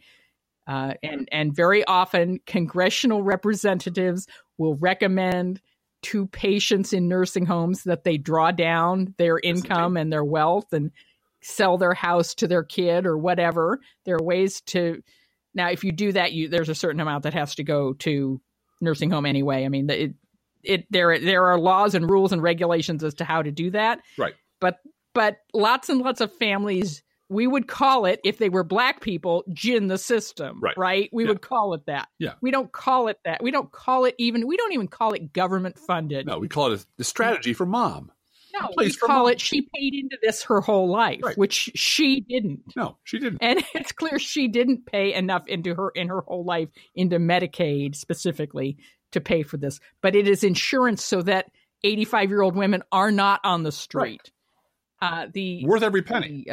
And very often congressional representatives will recommend to patients in nursing homes that they draw down their income and their wealth and sell their house to their kid or whatever. There are ways to, now if you do that, there's a certain amount that has to go to nursing home anyway. I mean, there are laws and rules and regulations as to how to do that. Right. But lots and lots of families, we would call it, if they were Black people, gin the system, right? We would call it that. Yeah. We don't call it that. We don't even call it government funded. No, we call it a strategy for mom. No, we call it, she paid into this her whole life, which she didn't. No, she didn't. And it's clear she didn't pay enough in her whole life into Medicaid specifically to pay for this. But it is insurance so that 85-year-old women are not on the street. Worth every penny.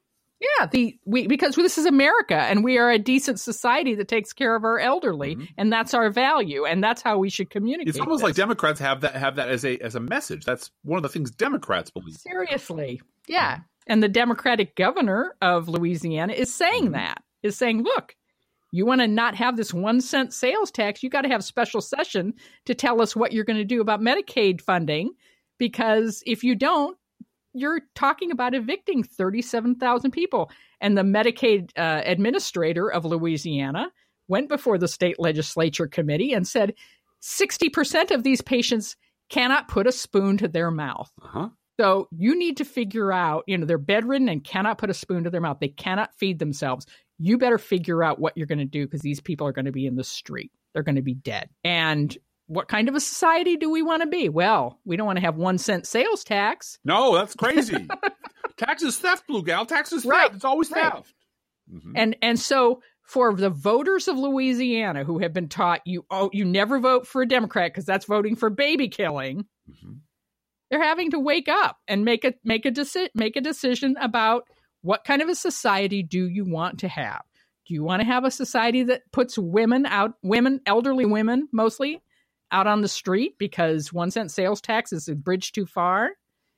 Because this is America and we are a decent society that takes care of our elderly, and that's our value, and that's how we should communicate. It's almost like Democrats have that as a message. That's one of the things Democrats believe. Seriously, yeah. And the Democratic governor of Louisiana is saying look, you want to not have this 1 cent sales tax, you got to have special session to tell us what you're going to do about Medicaid funding, because if you don't, you're talking about evicting 37,000 people. And the Medicaid administrator of Louisiana went before the state legislature committee and said 60% of these patients cannot put a spoon to their mouth. So you need to figure out, they're bedridden and cannot put a spoon to their mouth. They cannot feed themselves. You better figure out what you're going to do, because these people are going to be in the street. They're going to be dead. And what kind of a society do we want to be? Well, we don't want to have 1 cent sales tax. No, that's crazy. Tax is theft, Blue Gal. Tax is theft. It's always theft. And so for the voters of Louisiana who have been taught you never vote for a Democrat because that's voting for baby killing, they're having to wake up and make a decision about what kind of a society do you want to have. Do you want to have a society that puts elderly women mostly, out on the street because 1 cent sales tax is a bridge too far?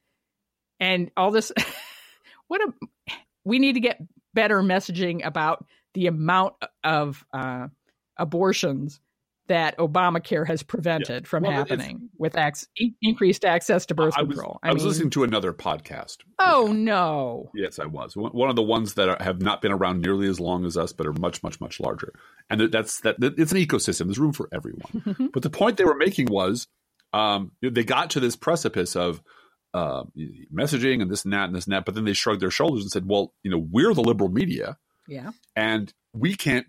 And all this, we need to get better messaging about the amount of abortions that Obamacare has prevented from happening with increased access to birth control. I was listening to another podcast. Oh, no. Yes, I was. One of the ones that have not been around nearly as long as us, but are much, much, much larger. And it's an ecosystem. There's room for everyone. But the point they were making was they got to this precipice of messaging and this and that and this and that. But then they shrugged their shoulders and said, well, we're the liberal media. Yeah. And we can't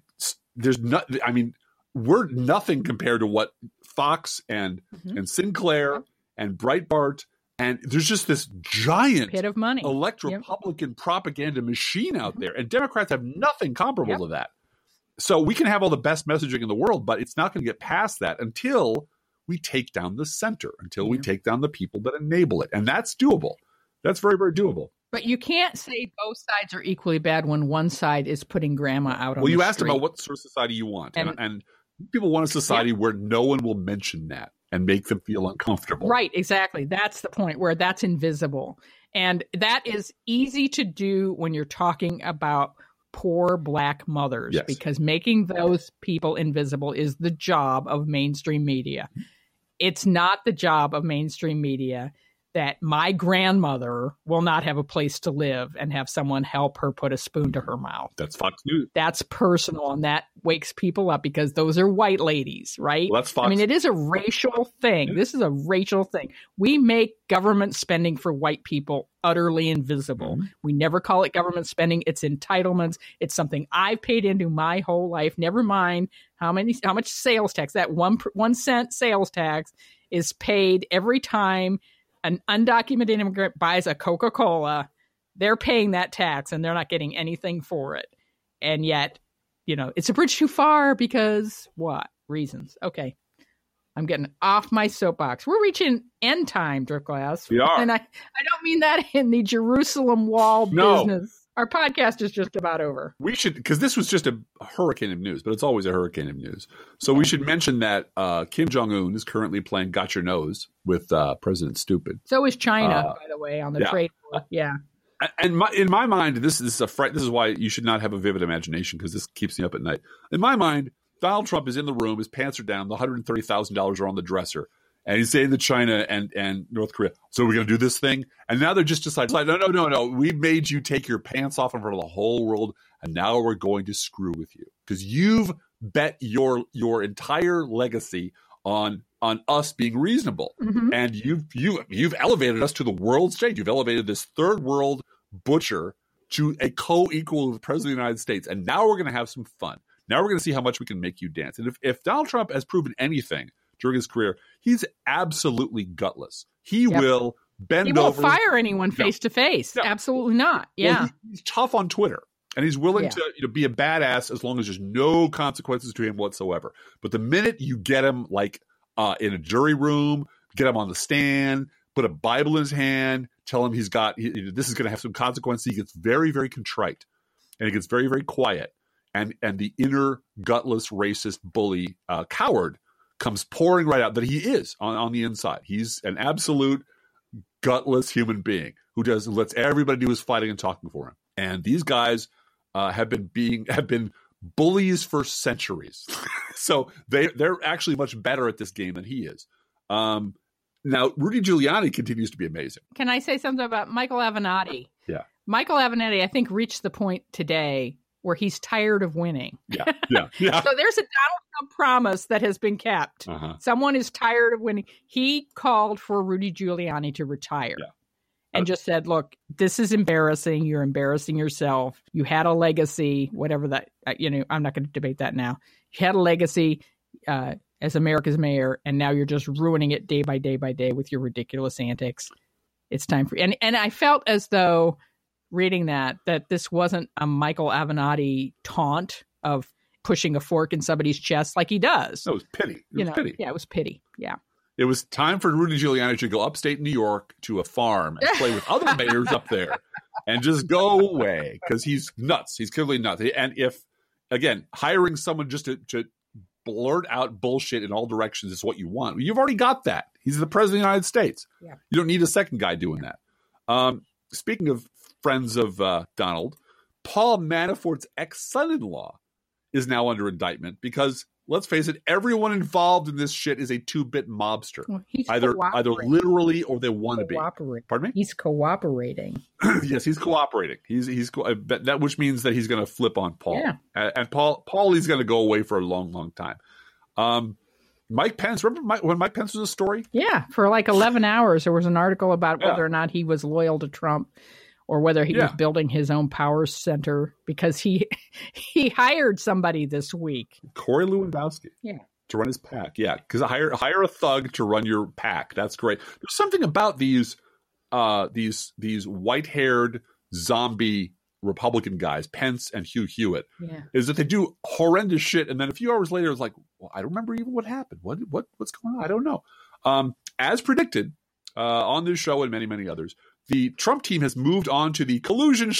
we're nothing compared to what Fox and Sinclair and Breitbart, and there's just this giant pit of money, Republican propaganda machine out there, and Democrats have nothing comparable to that. So we can have all the best messaging in the world, but it's not going to get past that until we take down the center, until we take down the people that enable it, and that's doable. That's very, very doable. But you can't say both sides are equally bad when one side is putting grandma out on the street. Well, you asked about what sort of society you want, and people want a society where no one will mention that and make them feel uncomfortable. Right, exactly. That's the point, where that's invisible. And that is easy to do when you're talking about poor Black mothers, because making those people invisible is the job of mainstream media. It's not the job of mainstream media that my grandmother will not have a place to live and have someone help her put a spoon to her mouth. That's Fox News. That's personal, and that wakes people up because those are white ladies, right? Well, that's Fox. I mean, it is a racial thing. This is a racial thing. We make government spending for white people utterly invisible. We never call it government spending. It's entitlements. It's something I've paid into my whole life. Never mind how much sales tax. That 1 cent sales tax is paid every time an undocumented immigrant buys a Coca-Cola. they're paying that tax and they're not getting anything for it. And yet, it's a bridge too far because what? Reasons. Okay. I'm getting off my soapbox. We're reaching end time, Driftglass. We are. And I don't mean that in the Jerusalem wall business. Our podcast is just about over. We should, because this was just a hurricane of news, but it's always a hurricane of news. So we should mention that Kim Jong-un is currently playing Got Your Nose with President Stupid. So is China, by the way, on the trade war. Yeah. And in my mind, this is why you should not have a vivid imagination, because this keeps me up at night. In my mind, Donald Trump is in the room, his pants are down, the $130,000 are on the dresser. And he's saying to China and North Korea, so we're going to do this thing? And now they're just deciding, no. We made you take your pants off in front of the whole world, and now we're going to screw with you. Because you've bet your entire legacy on us being reasonable. Mm-hmm. And you've elevated us to the world stage. You've elevated this third world butcher to a co-equal of the President of the United States. And now we're going to have some fun. Now we're going to see how much we can make you dance. And if Donald Trump has proven anything during his career, he's absolutely gutless. He will bend over. He won't fire anyone face to face. Absolutely not. Yeah. Well, he's tough on Twitter, and he's willing to be a badass as long as there's no consequences to him whatsoever. But the minute you get him in a jury room, get him on the stand, put a Bible in his hand, tell him this is going to have some consequences, he gets very, very contrite, and he gets very, very quiet. And the inner gutless, racist, bully, coward comes pouring right out that he is on the inside. He's an absolute gutless human being who lets everybody do his fighting and talking for him. And these guys have been bullies for centuries. So they're actually much better at this game than he is. Now, Rudy Giuliani continues to be amazing. Can I say something about Michael Avenatti? Yeah. Michael Avenatti, I think, reached the point today where he's tired of winning. Yeah. So there's a Donald Trump promise that has been kept. Uh-huh. Someone is tired of winning. He called for Rudy Giuliani to retire and just said, look, this is embarrassing. You're embarrassing yourself. You had a legacy, whatever that, I'm not going to debate that now. You had a legacy as America's mayor, and now you're just ruining it day by day by day with your ridiculous antics. It's time for you. And I felt as though reading that this wasn't a Michael Avenatti taunt of pushing a fork in somebody's chest like he does. No, it was pity. It was pity. Yeah, it was pity. Yeah. It was time for Rudy Giuliani to go upstate New York to a farm and play with other mayors up there and just go away, because he's nuts. He's clearly nuts. And if, again, hiring someone just to blurt out bullshit in all directions is what you want, you've already got that. He's the president of the United States. Yeah. You don't need a second guy doing that. Speaking of friends of Donald, Paul Manafort's ex-son-in-law is now under indictment because, let's face it, everyone involved in this shit is a two-bit mobster. Well, either literally or they want to be. Pardon me? He's cooperating. Yes, he's cooperating. That which means that he's going to flip on Paul. Yeah. And Paul is going to go away for a long, long time. Mike Pence, remember when Mike Pence was a story? Yeah, for 11 hours there was an article about whether or not he was loyal to Trump or whether he was building his own power center, because he hired somebody this week. Corey Lewandowski. Yeah. To run his PAC. Yeah, because hire a thug to run your PAC. That's great. There's something about these white-haired zombie Republican guys, Pence and Hugh Hewitt, is that they do horrendous shit, and then a few hours later it's like, well, I don't remember even what happened. What's going on? I don't know. As predicted on this show and many, many others, the Trump team has moved on to the collusion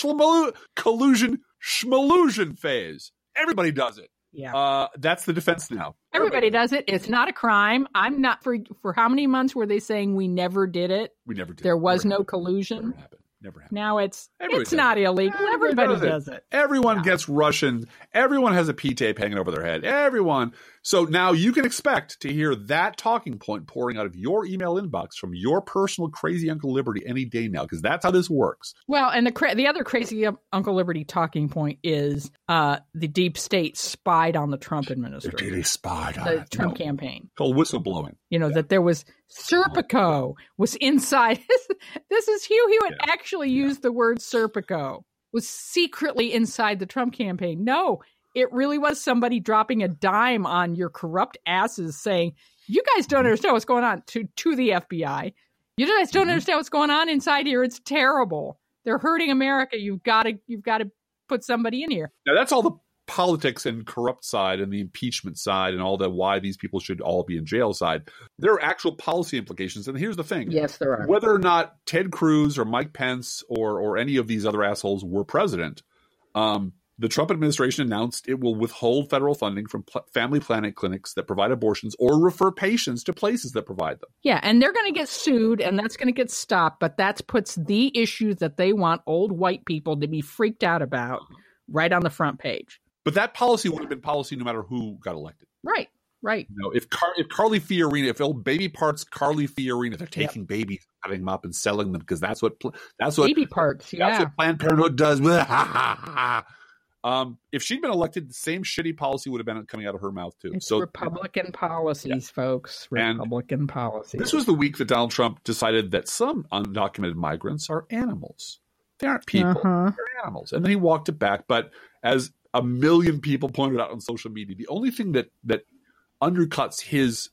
schmallusion phase. Everybody does it. Yeah. That's the defense now. Everybody does it. It's not a crime. I'm not for how many months were they saying we never did it? We never did. There was no collusion. Never happened. Now it's not illegal. Everybody does it. Everyone gets Russian. Everyone has a P-tape hanging over their head. Everyone. So now you can expect to hear that talking point pouring out of your email inbox from your personal crazy Uncle Liberty any day now, because that's how this works. Well, and the other crazy Uncle Liberty talking point is the deep state spied on the Trump administration. They spied on the Trump campaign. Called whistleblowing. That there was Serpico was inside. This is Hugh Hewitt actually used the word Serpico, was secretly inside the Trump campaign. No, it really was somebody dropping a dime on your corrupt asses saying, you guys don't understand what's going on to the FBI. You guys don't understand what's going on inside here. It's terrible. They're hurting America. You've got to put somebody in here. Now, that's all the politics and corrupt side and the impeachment side and all the why these people should all be in jail side. There are actual policy implications. And here's the thing. Yes, there are. Whether or not Ted Cruz or Mike Pence or any of these other assholes were president, the Trump administration announced it will withhold federal funding from family planning clinics that provide abortions or refer patients to places that provide them. Yeah, and they're going to get sued, and that's going to get stopped, but that puts the issues that they want old white people to be freaked out about right on the front page. But that policy would have been policy no matter who got elected. Right. You know, if Carly Fiorina, if old baby parts Carly Fiorina, they're taking babies, cutting them up and selling them because that's what baby parts. Yeah, that's what Planned Parenthood does. If she'd been elected, the same shitty policy would have been coming out of her mouth too. It's Republican policies, folks. Republican policies. This was the week that Donald Trump decided that some undocumented migrants are animals. They aren't people. They're animals. And then he walked it back. But as a million people pointed out on social media, the only thing that undercuts his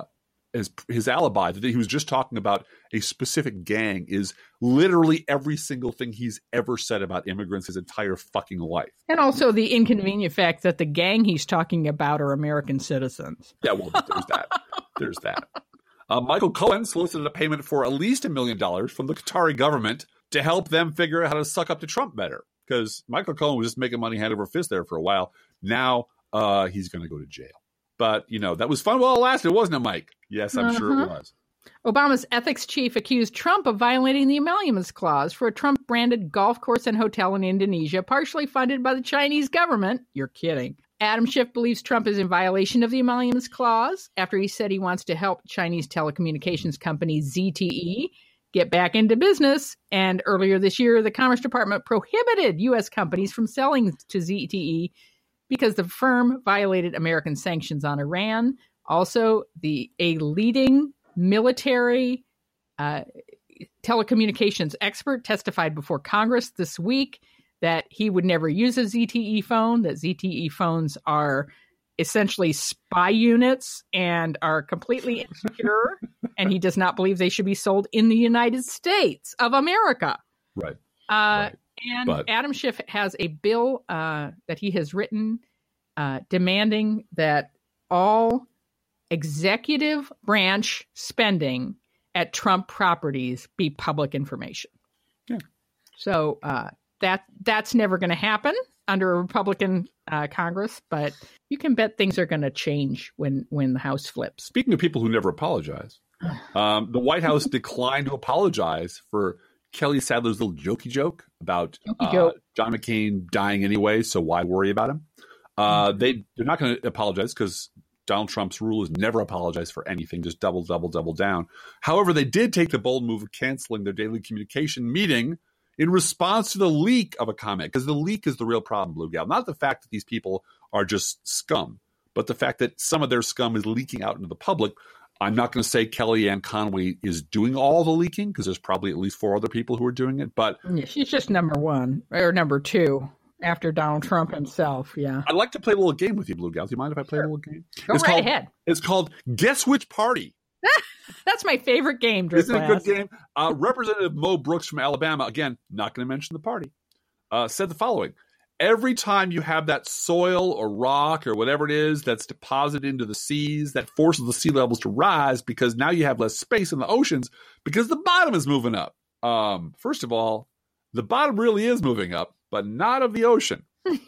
alibi that he was just talking about a specific gang is literally every single thing he's ever said about immigrants his entire fucking life. And also the inconvenient fact that the gang he's talking about are American citizens. Yeah, well, there's that. Michael Cohen solicited a payment for at least $1 million from the Qatari government to help them figure out how to suck up to Trump better. Because Michael Cohen was just making money hand over fist there for a while. Now he's going to go to jail. But, that was fun while it lasted, wasn't it, Mike? Yes, I'm sure it was. Obama's ethics chief accused Trump of violating the Emoluments Clause for a Trump-branded golf course and hotel in Indonesia, partially funded by the Chinese government. You're kidding. Adam Schiff believes Trump is in violation of the Emoluments Clause after he said he wants to help Chinese telecommunications company ZTE get back into business. And earlier this year, the Commerce Department prohibited U.S. companies from selling to ZTE because the firm violated American sanctions on Iran. Also, a leading military telecommunications expert testified before Congress this week that he would never use a ZTE phone, that ZTE phones are essentially spy units and are completely insecure, and he does not believe they should be sold in the United States of America. Right. And Adam Schiff has a bill that he has written demanding that all executive branch spending at Trump properties be public information. Yeah. So that's never going to happen under a Republican Congress, but you can bet things are going to change when the House flips. Speaking of people who never apologize, the White House declined to apologize for Kelly Sadler's little jokey joke about John McCain dying anyway, so why worry about him? They're not going to apologize because Donald Trump's rule is never apologize for anything, just double down. However, they did take the bold move of canceling their daily communication meeting in response to the leak of a comment, because the leak is the real problem, Blue Gal. Not the fact that these people are just scum, but the fact that some of their scum is leaking out into the public. I'm not going to say Kellyanne Conway is doing all the leaking, because there's probably at least 4 other people who are doing it. But yeah, she's just number 1 or number 2 after Donald Trump himself. Yeah, I'd like to play a little game with you, Blue Gal. Do you mind if I play a little game? Go right ahead. It's called Guess Which Party. That's my favorite game. Isn't it a good game? Representative Mo Brooks from Alabama, again, not going to mention the party, said the following. Every time you have that soil or rock or whatever it is that's deposited into the seas, that forces the sea levels to rise because now you have less space in the oceans because the bottom is moving up. First of all, the bottom really is moving up, but not of the ocean.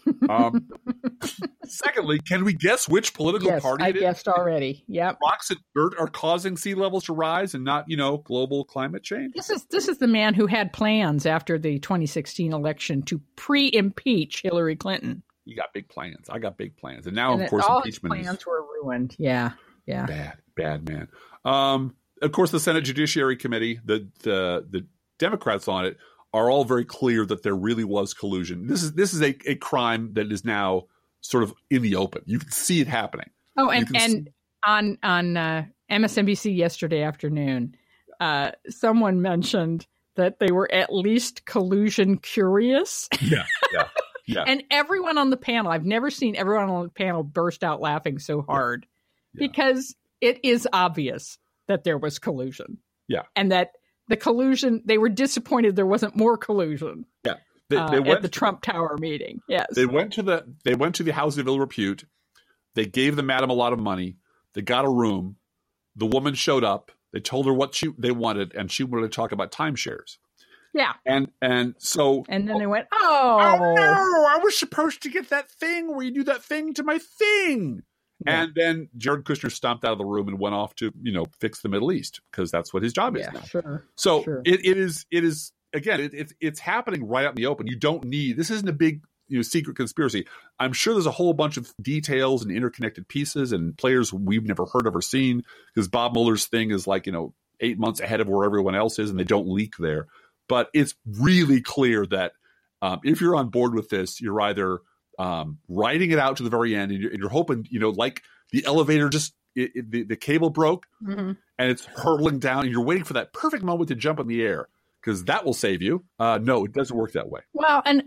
Secondly, can we guess which political party it is? I guessed already. Yep. Rocks and dirt are causing sea levels to rise and not, global climate change. This is the man who had plans after the 2016 election to pre-impeach Hillary Clinton. You got big plans. I got big plans. And now, of course, all impeachment his plans were ruined. Yeah. Bad man. Of course, the Senate Judiciary Committee, the Democrats on it, are all very clear that there really was collusion. This is a crime that is now sort of in the open. You can see it happening. Oh, and on MSNBC yesterday afternoon, someone mentioned that they were at least collusion curious. Yeah. And everyone on the panel, I've never seen everyone on the panel burst out laughing so hard because it is obvious that there was collusion. Yeah. And that the collusion, they were disappointed there wasn't more collusion. Yeah. They went at the Trump Tower meeting. Yes. They went to the House of Ill Repute. They gave the madam a lot of money. They got a room. The woman showed up. They told her what they wanted, and she wanted to talk about timeshares. Yeah. And then they went, oh no, I was supposed to get that thing where you do that thing to my thing. Yeah. And then Jared Kushner stomped out of the room and went off to, fix the Middle East, because that's what his job is now. Sure. So sure. It is again, it's happening right out in the open. You don't need, this isn't a big secret conspiracy. I'm sure there's a whole bunch of details and interconnected pieces and players we've never heard of or seen, because Bob Mueller's thing is 8 months ahead of where everyone else is, and they don't leak there. But it's really clear that if you're on board with this, you're either writing it out to the very end, and you're hoping, like the elevator the cable broke, mm-hmm. and it's hurtling down, and you're waiting for that perfect moment to jump in the air, because that will save you. No, it doesn't work that way. Well, and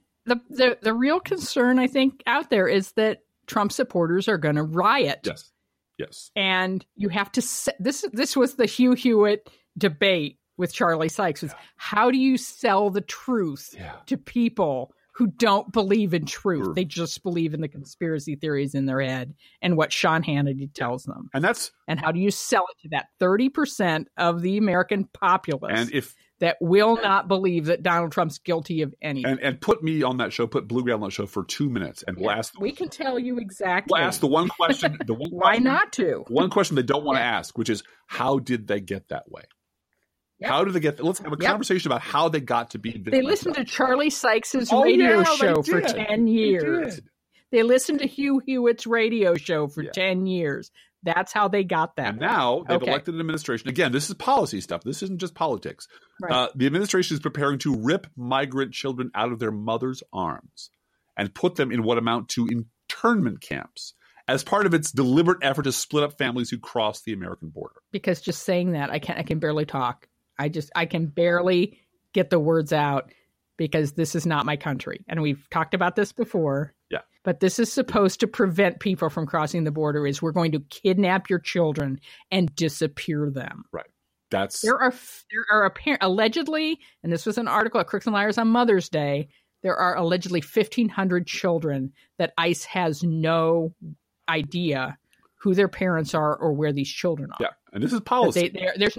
the real concern, I think, out there is that Trump supporters are going to riot. Yes. And you have to this was the Hugh Hewitt debate with Charlie Sykes, was how do you sell the truth to people who don't believe in truth? Sure. They just believe in the conspiracy theories in their head and what Sean Hannity tells them. And how do you sell it to that 30% of the American populace that will not believe that Donald Trump's guilty of anything? And put me on that show, put Blue Gal on that show for 2 minutes, and we'll ask. We can tell you exactly. We'll ask the one question. Why not to? One question they don't want to ask, which is, how did they get that way? Yep. How did they get? Let's have a conversation about how they got to be. They listened to Charlie Sykes's radio show for 10 years. They listened to Hugh Hewitt's radio show for 10 years. That's how they got that. And now they've elected an administration. Again, this is policy stuff. This isn't just politics. Right. The administration is preparing to rip migrant children out of their mother's arms and put them in what amount to internment camps as part of its deliberate effort to split up families who cross the American border. Because just saying that, I can barely talk. I can barely get the words out, because this is not my country. And we've talked about this before. Yeah. But this is supposed to prevent people from crossing the border. We're going to kidnap your children and disappear them. Right. There are allegedly, and this was an article at Crooks and Liars on Mother's Day, there are allegedly 1,500 children that ICE has no idea who their parents are or where these children are. Yeah, and this is policy.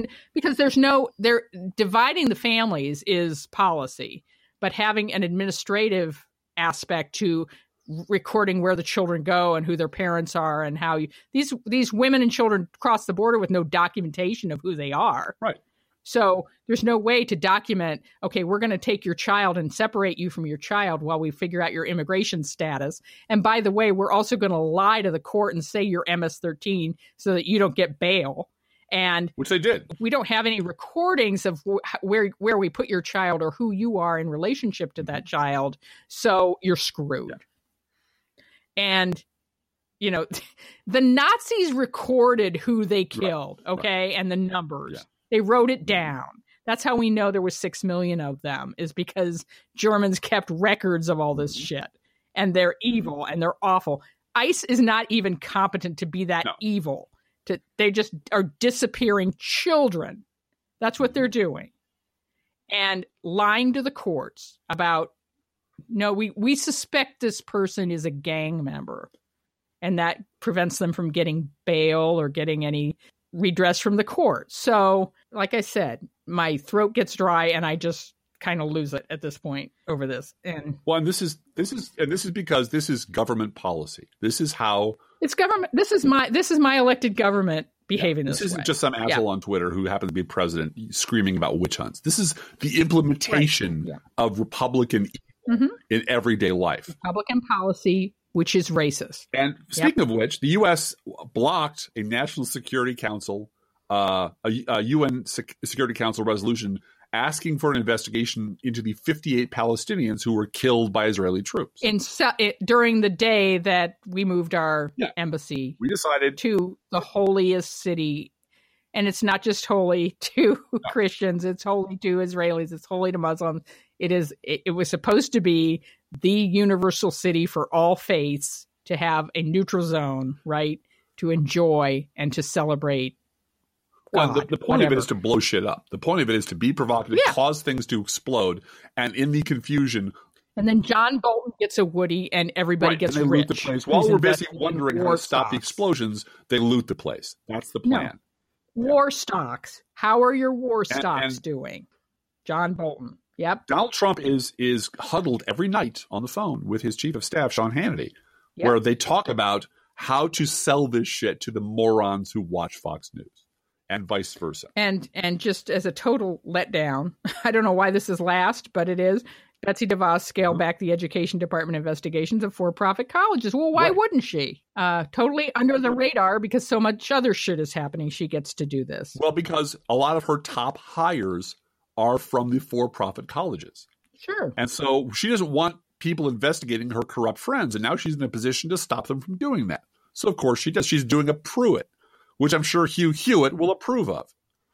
They're dividing the families is policy, but having an administrative aspect to recording where the children go and who their parents are and how these women and children cross the border with no documentation of who they are. Right. So there's no way to document, okay, we're going to take your child and separate you from your child while we figure out your immigration status. And by the way, we're also going to lie to the court and say you're MS-13 so that you don't get bail. And which they did. We don't have any recordings of where we put your child or who you are in relationship to that child. So you're screwed. Yeah. And, the Nazis recorded who they killed, okay, and the numbers. Yeah. They wrote it down. That's how we know there was 6 million of them, is because Germans kept records of all this shit. And they're evil and they're awful. ICE is not even competent to be that evil. They just are disappearing children. That's what they're doing. And lying to the courts about, no, we suspect this person is a gang member. And that prevents them from getting bail or getting any redress from the court. So, like I said, my throat gets dry and I just kind of lose it at this point over this. And this is because this is government policy. This is how it's government. This is my elected government behaving this way. This isn't just some asshole on Twitter who happens to be president screaming about witch hunts. This is the implementation of Republican evil in everyday life. Republican policy, which is racist. And speaking of which, the U.S. blocked a National Security Council, a UN Security Council resolution asking for an investigation into the 58 Palestinians who were killed by Israeli troops. During the day that we moved our embassy, we decided to the holiest city. And it's not just holy to Christians, it's holy to Israelis, it's holy to Muslims. It was supposed to be the universal city for all faiths, to have a neutral zone, right? To enjoy and to celebrate God, the point of it is to blow shit up. The point of it is to be provocative, cause things to explode, and in the confusion. And then John Bolton gets a Woody, and everybody gets and they rich. Loot the place. While we're busy wondering how to stop the explosions, they loot the place. That's the plan. No. War stocks. How are your war stocks doing? John Bolton. Yep. Donald Trump is huddled every night on the phone with his chief of staff, Sean Hannity, where they talk about how to sell this shit to the morons who watch Fox News and vice versa. And just as a total letdown, I don't know why this is last, but it is. Betsy DeVos scaled back the Education Department investigations of for-profit colleges. Well, why wouldn't she? Totally under the radar because so much other shit is happening. She gets to do this. Well, because a lot of her top hires are from the for-profit colleges. Sure. And so she doesn't want people investigating her corrupt friends, and now she's in a position to stop them from doing that. So, of course, she does. She's doing a Pruitt, which I'm sure Hugh Hewitt will approve of.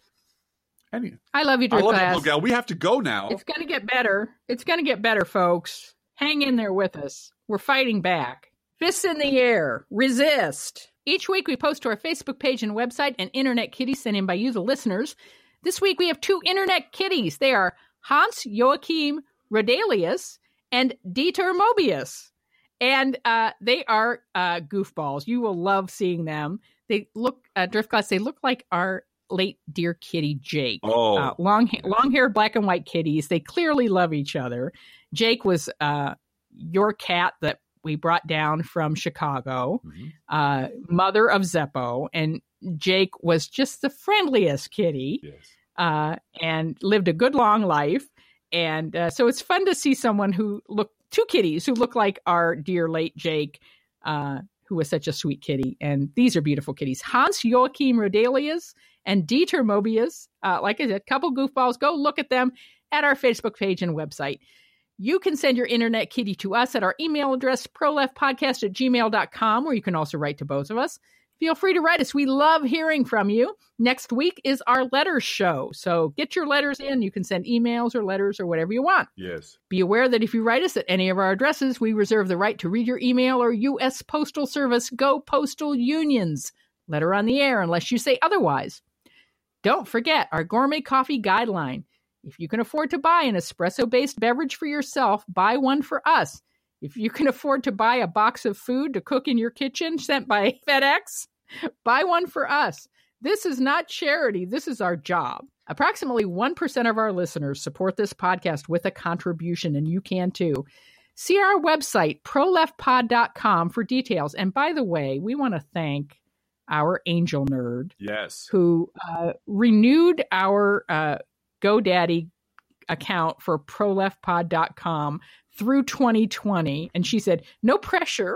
Anyway, I love you, Driftglass. Gal. We have to go now. It's going to get better. It's going to get better, folks. Hang in there with us. We're fighting back. Fists in the air. Resist. Each week we post to our Facebook page and website an Internet Kitty sent in by you, the listeners. This week we have 2 Internet Kitties. They are Hans Joachim Rodelius and Dieter Mobius. And they are goofballs. You will love seeing them. They look, Driftglass, they look like our late dear kitty Jake. Long-haired black and white kitties. They clearly love each other. Jake was your cat that we brought down from Chicago, mother of Zeppo, and Jake was just the friendliest kitty, and lived a good long life. And so it's fun to see someone two kitties who look like our dear late Jake, who was such a sweet kitty. And these are beautiful kitties. Hans Joachim Rodelius and Dieter Mobius. Like I said, couple goofballs. Go look at them at our Facebook page and website. You can send your Internet Kitty to us at our email address, proleftpodcast@gmail.com, where you can also write to both of us. Feel free to write us. We love hearing from you. Next week is our letters show. So get your letters in. You can send emails or letters or whatever you want. Yes. Be aware that if you write us at any of our addresses, we reserve the right to read your email or U.S. Postal Service. Go Postal Unions. Letter on the air unless you say otherwise. Don't forget our gourmet coffee guideline. If you can afford to buy an espresso-based beverage for yourself, buy one for us. If you can afford to buy a box of food to cook in your kitchen sent by FedEx, buy one for us. This is not charity. This is our job. Approximately 1% of our listeners support this podcast with a contribution, and you can too. See our website, proleftpod.com, for details. And by the way, we want to thank our angel nerd, who renewed our GoDaddy account for proleftpod.com through 2020. And she said, no pressure.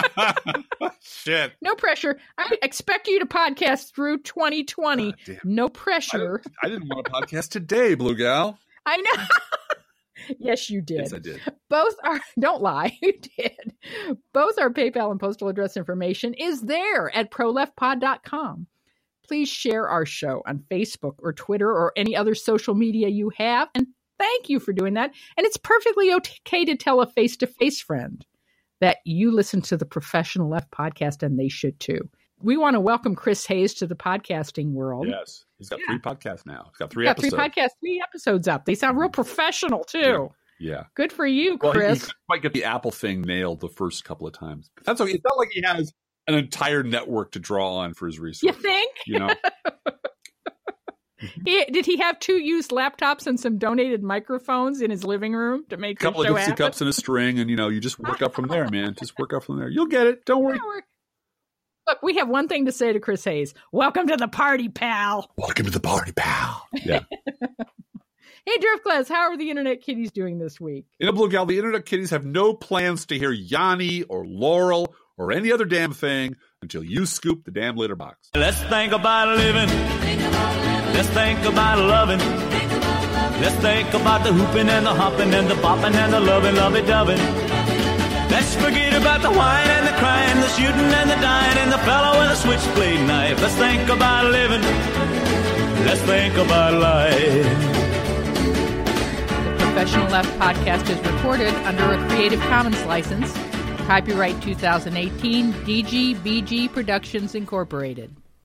Shit. No pressure. I expect you to podcast through 2020. No pressure. I didn't want to podcast today, Blue Gal. I know. Yes, you did. Yes, I did. Both are, don't lie, you did. Both our PayPal and postal address information is there at proleftpod.com. Please share our show on Facebook or Twitter or any other social media you have. And thank you for doing that. And it's perfectly okay to tell a face-to-face friend that you listen to the Professional Left podcast, and they should too. We want to welcome Chris Hayes to the podcasting world. Yes. He's got 3 podcasts now. He's got 3 episodes. 3 episodes up. They sound real professional too. Yeah. Good for you, Chris. Well, he might get the Apple thing nailed the first couple of times. But that's okay. It's not like he has an entire network to draw on for his research. You think? You know? Did he have 2 used laptops and some donated microphones in his living room to make the show happen? A couple of Dixie cups and a string, and you just work up from there, man. Just work up from there. You'll get it. Don't worry. Look, we have one thing to say to Chris Hayes. Welcome to the party, pal. Welcome to the party, pal. Yeah. Hey, Driftglass, how are the Internet Kitties doing this week? Blue Gal, the Internet Kitties have no plans to hear Yanni or Laurel or any other damn thing until you scoop the damn litter box. Let's think about living. Let's think about loving. Let's think about the hooping and the hopping and the bopping and the loving, lovey-doving. Let's forget about the whine and the crying, the shooting and the dying, and the fellow with a switchblade knife. Let's think about living. Let's think about life. The Professional Left podcast is recorded under a Creative Commons license. Copyright 2018, DGBG Productions Incorporated.